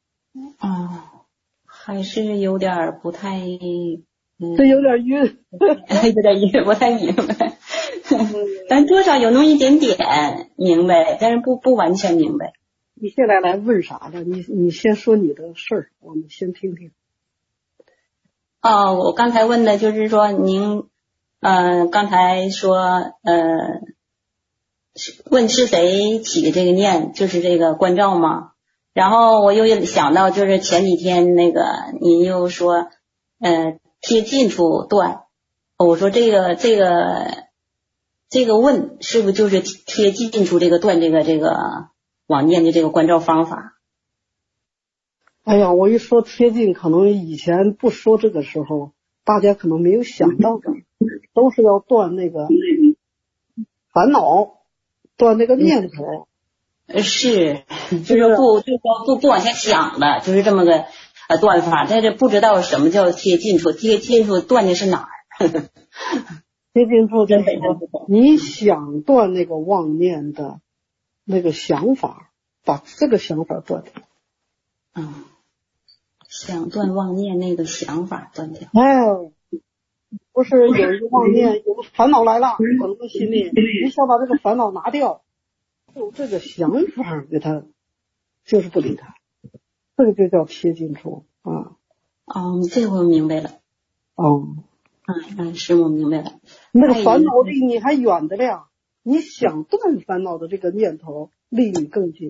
[SPEAKER 12] 还是有点不太，
[SPEAKER 2] 这有点晕，
[SPEAKER 12] 有点晕，不太明白。但多少有那么一点点明白，但是不完全明白。
[SPEAKER 2] 你现在来问啥呢？你先说你的事儿，我们先听听。
[SPEAKER 12] 我刚才问的就是说您，刚才说问是谁起的这个念，就是这个关照吗？然后我又想到，就是前几天那个您又说，贴近处断，我说这个问是不是就是贴近处这个断这个往念的这个关照方法？
[SPEAKER 2] 哎呀，我一说贴近，可能以前不说这个时候，大家可能没有想到的，都是要断那个烦恼，断那个念头。
[SPEAKER 12] 是，就是不往下想了，就是这么个断法。但是不知道什么叫贴近处，贴近处断的是哪儿？
[SPEAKER 2] 贴近处就是你想断那个妄念的那个想法，把这个想法断掉。
[SPEAKER 12] 想断妄念那个想法断掉。
[SPEAKER 2] 不是有一个妄念，有个烦恼来了，可能心里你想把这个烦恼拿掉。有这个想法给他，就是不理他，这个就叫贴近处啊。
[SPEAKER 12] 这我明白了。是我明白了。
[SPEAKER 2] 那个烦恼离你还远的了，你想断烦恼的这个念头离你更近。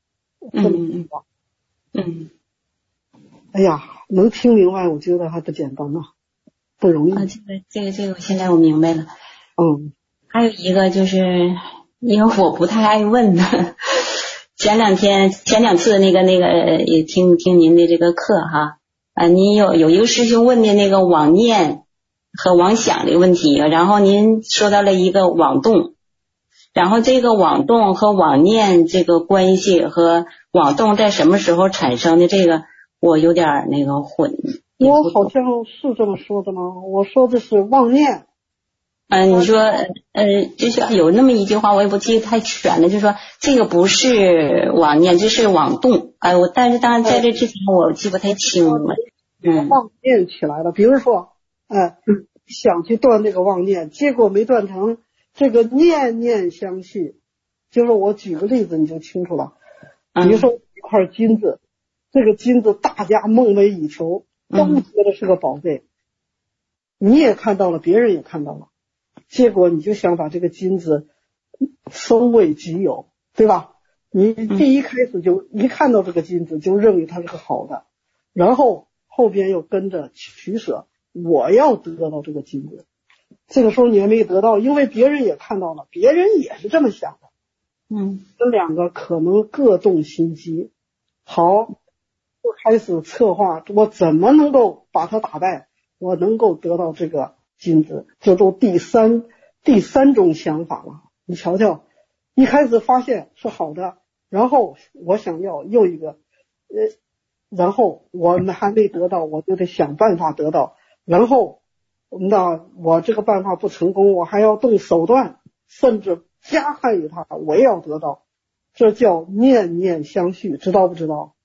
[SPEAKER 2] 哎呀，能听明白，我觉得还不简单呢，不容易。
[SPEAKER 12] 这个现在我明白了。还有一个就是。因为我不太爱问呢，前两次那个也听您的这个课哈，您有一个师兄问的那个妄念和妄想的问题，然后您说到了一个妄动，然后这个妄动和妄念这个关系和妄动在什么时候产生的，这个我有点那个混。
[SPEAKER 2] 我好像是这么说的吗？我说的是妄念。
[SPEAKER 12] 你说就是有那么一句话，我也不记得太全了，就是说这个不是妄念，这是妄动。但是当然在这之前我记不太清了。
[SPEAKER 2] 妄念起来了，比如说，想去断这个妄念，结果没断成，这个念念相续。就是我举个例子你就清楚了。比如说一块金子，这个金子大家梦寐以求，都觉得是个宝贝，你也看到了，别人也看到了。结果你就想把这个金子收为己有，对吧？你第一开始就一看到这个金子就认为它是个好的，然后后边又跟着取舍，我要得到这个金子。这个时候你还没得到，因为别人也看到了，别人也是这么想的。这两个可能各动心机。好，就开始策划我怎么能够把它打败，我能够得到这个金子，这都第三种想法了。你瞧瞧，一开始发现是好的，然后我想要又一个，然后我们还没得到，我就得想办法得到，然后那我这个办法不成功，我还要动手段，甚至加害于他，我也要得到，这叫念念相续，知道不知道？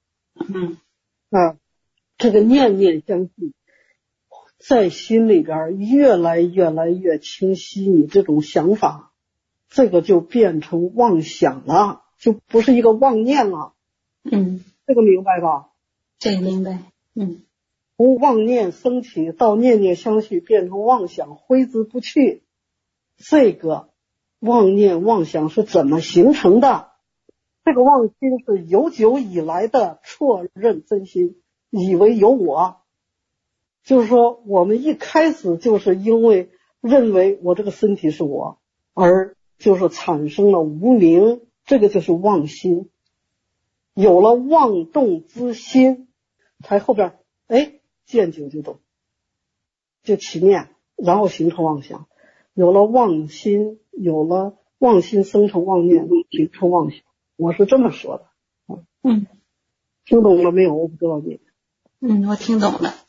[SPEAKER 2] 这个念念相续在心里边越来越清晰，你这种想法，这个就变成妄想了，就不是一个妄念了。这个明白吧？
[SPEAKER 12] 这个明白。
[SPEAKER 2] 从妄念升起到念念相续变成妄想，挥之不去。这个妄念妄想是怎么形成的？这个妄心是悠久以来的错认真心，以为有我。就是说我们一开始就是因为认为我这个身体是我，而就是产生了无明，这个就是妄心。有了妄动之心，才后边见久就懂，就起念，然后形成妄想。有了妄心，有了妄心生成妄念，形成妄想。我是这么说的。 听懂了没有？我不知道你。
[SPEAKER 12] 我听懂了。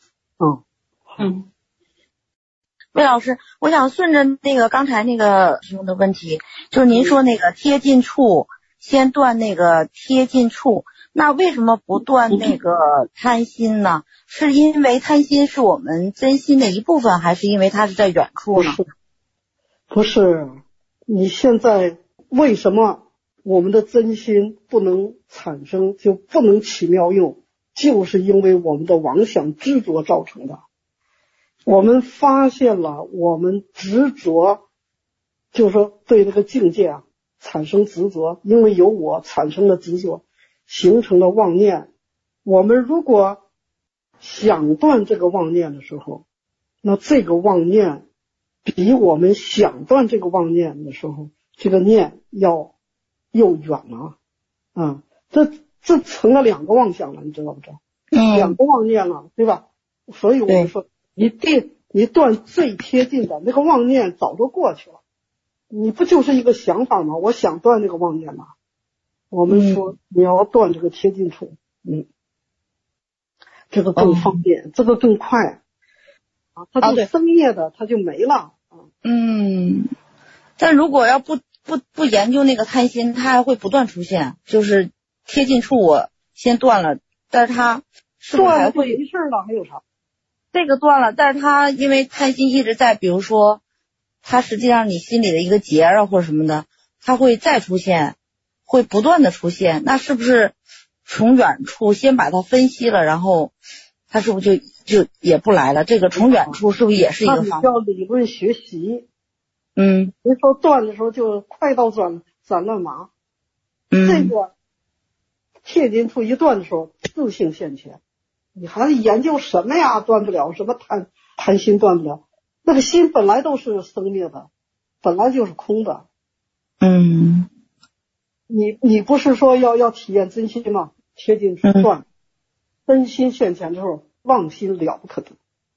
[SPEAKER 13] 魏老师，我想顺着那个刚才那个师兄的问题，就是您说那个贴近处先断那个贴近处，那为什么不断那个贪心呢？是因为贪心是我们真心的一部分，还是因为它是在远处呢？
[SPEAKER 2] 不是，你现在为什么我们的真心不能产生，就不能起妙用，就是因为我们的妄想执着造成的。我们发现了我们执着，就是说对这个境界啊产生执着，因为有我产生了执着，形成了妄念。我们如果想断这个妄念的时候，那这个妄念比我们想断这个妄念的时候，这个念又远了这成了两个妄想了，你知道不知道？两个妄念了，对吧？所以我们说你断最贴近的那个妄念早都过去了，你不就是一个想法吗？我想断那个妄念吗？我们说你要断这个贴近处，这个更方便，这个更快它就生灭的，它就没了。
[SPEAKER 13] 但如果要不研究那个贪心，它还会不断出现，就是贴近处我先断了，但是它是不是还会
[SPEAKER 2] 没事了，还有啥？
[SPEAKER 13] 这个断了，但是它因为贪心一直在，比如说它实际上你心里的一个结啊或者什么的，它会再出现，会不断的出现，那是不是从远处先把它分析了，然后它是不是就也不来了？这个从远处是不是也是一个方法？
[SPEAKER 2] 叫理论学习。别说断的时候就快刀斩乱麻。这个贴近处一断的时候，自性现前。你还研究什么呀？断不了什么贪心断不了，那个心本来都是生灭的，本来就是空的。你不是说要体验真心吗？贴近处断，真心现前的时候，妄心了不可得。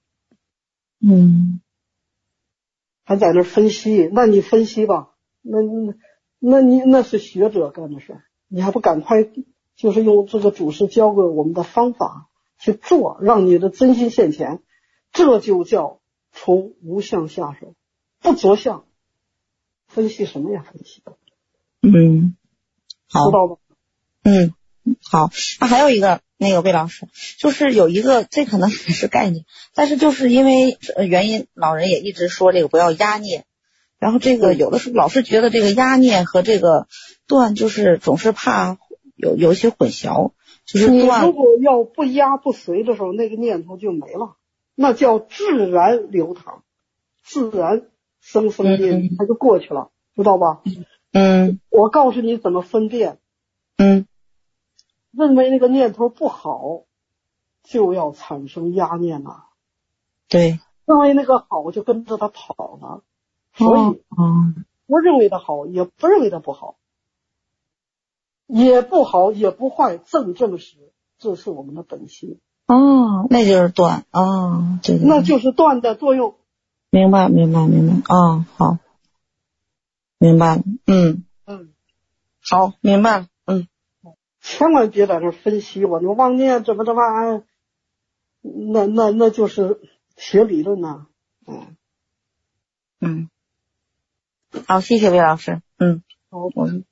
[SPEAKER 2] 还在那分析，那你分析吧，那是学者干的事，你还不赶快就是用这个祖师教给我们的方法去做，让你的真心现前，这就叫从无相下手，不着相。分析什么呀？分析。
[SPEAKER 13] 好，
[SPEAKER 2] 知道吧？
[SPEAKER 13] 好。那还有一个那个魏老师，就是有一个这可能也是概念，但是就是因为原因，老人也一直说这个不要压念，然后这个有的时候老是觉得这个压念和这个断就是总是怕有一些混淆，就是断。
[SPEAKER 2] 你如果要不压不随的时候，那个念头就没了，那叫自然流淌，自然生灭，它就过去了，知道吧？我告诉你怎么分辨。认为那个念头不好，就要产生压念了。
[SPEAKER 13] 对，
[SPEAKER 2] 认为那个好，就跟着他跑了。所以，不认为的好，也不认为的不好，也不好也不坏，正实，这是我们的本性。
[SPEAKER 13] 那就是断。对，
[SPEAKER 2] 那就是断的作用。
[SPEAKER 13] 明白。好，明白了。好，明白了。
[SPEAKER 2] 千万别在这分析我那妄念怎么那就是学理论呐。
[SPEAKER 13] 好，谢谢魏老师。
[SPEAKER 2] 好。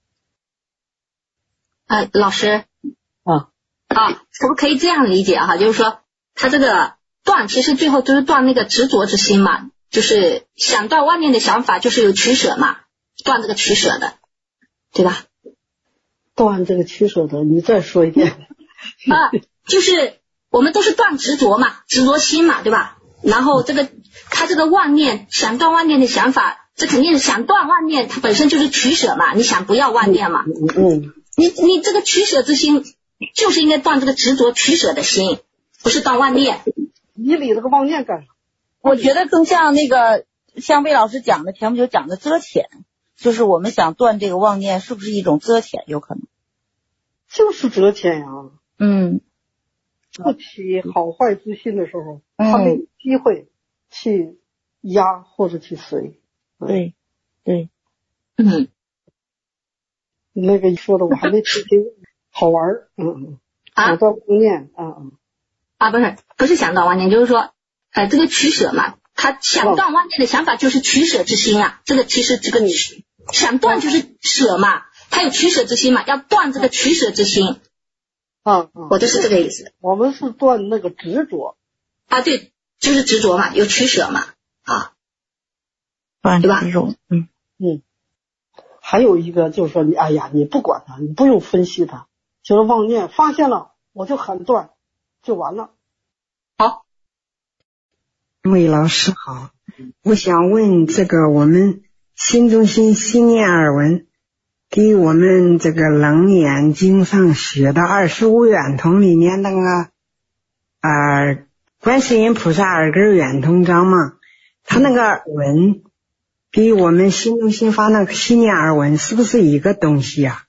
[SPEAKER 3] 老师。可不可以这样理解哈？就是说，他这个断其实最后就是断那个执着之心嘛，就是想断妄念的想法，就是有取舍嘛，断这个取舍的，对吧？
[SPEAKER 2] 断这个取舍的，你再说一遍。
[SPEAKER 3] 就是我们都是断执着嘛，执着心嘛，对吧？然后他这个妄念，想断妄念的想法，这肯定是想断妄念，它本身就是取舍嘛，你想不要妄念嘛。你这个取舍之心，就是应该断这个执着取舍的心，不是断妄念。
[SPEAKER 2] 你理这个妄念干啥？
[SPEAKER 13] 我觉得更像像魏老师讲的，前不久讲的遮潜。就是我们想断这个妄念，是不是一种遮潜？有可能，
[SPEAKER 2] 就是遮潜呀。不起好坏之心的时候，他没有机会去压或者去随。
[SPEAKER 13] 对。
[SPEAKER 2] 那个说的我还没听清。 好玩儿，想断妄念，
[SPEAKER 3] 不是想断妄念，就是说这个取舍嘛，他想断妄念的想法就是取舍之心啊，这个其实这个想断就是舍嘛，他有取舍之心嘛，要断这个取舍之心。我就是这个意思。
[SPEAKER 2] 我们是断那个执着。
[SPEAKER 3] 对，就是执着嘛，有取舍嘛，
[SPEAKER 13] 对
[SPEAKER 3] 吧？
[SPEAKER 2] 还有一个就是说你不管它，你不用分析它，就是妄念发现了，我就喊断，就完了。
[SPEAKER 3] 好。
[SPEAKER 14] 魏老师好，我想问这个我们新中心心念耳闻给我们这个楞严经上学的25圆通里面那个观世音菩萨耳根圆通章嘛，他那个耳闻给我们新中心发那个心念耳闻是不是一个东西呀？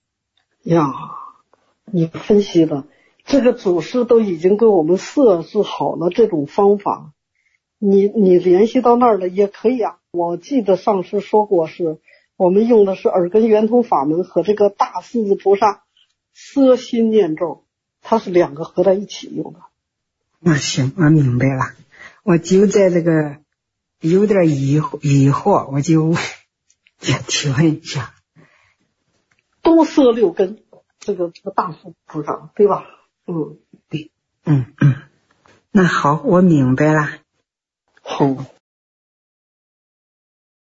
[SPEAKER 2] 你分析了，这个祖师都已经给我们设置好了这种方法，你联系到那儿了也可以啊。我记得上师说过，是我们用的是耳根圆通法门和这个大势至菩萨摄心念咒，它是两个合在一起用的。
[SPEAKER 14] 那行，我明白了。我就在这个有点疑惑，我就提问一下。
[SPEAKER 2] 多摄六根，这个大势菩萨，对吧？
[SPEAKER 14] 对，那好，我明白了。
[SPEAKER 2] 好。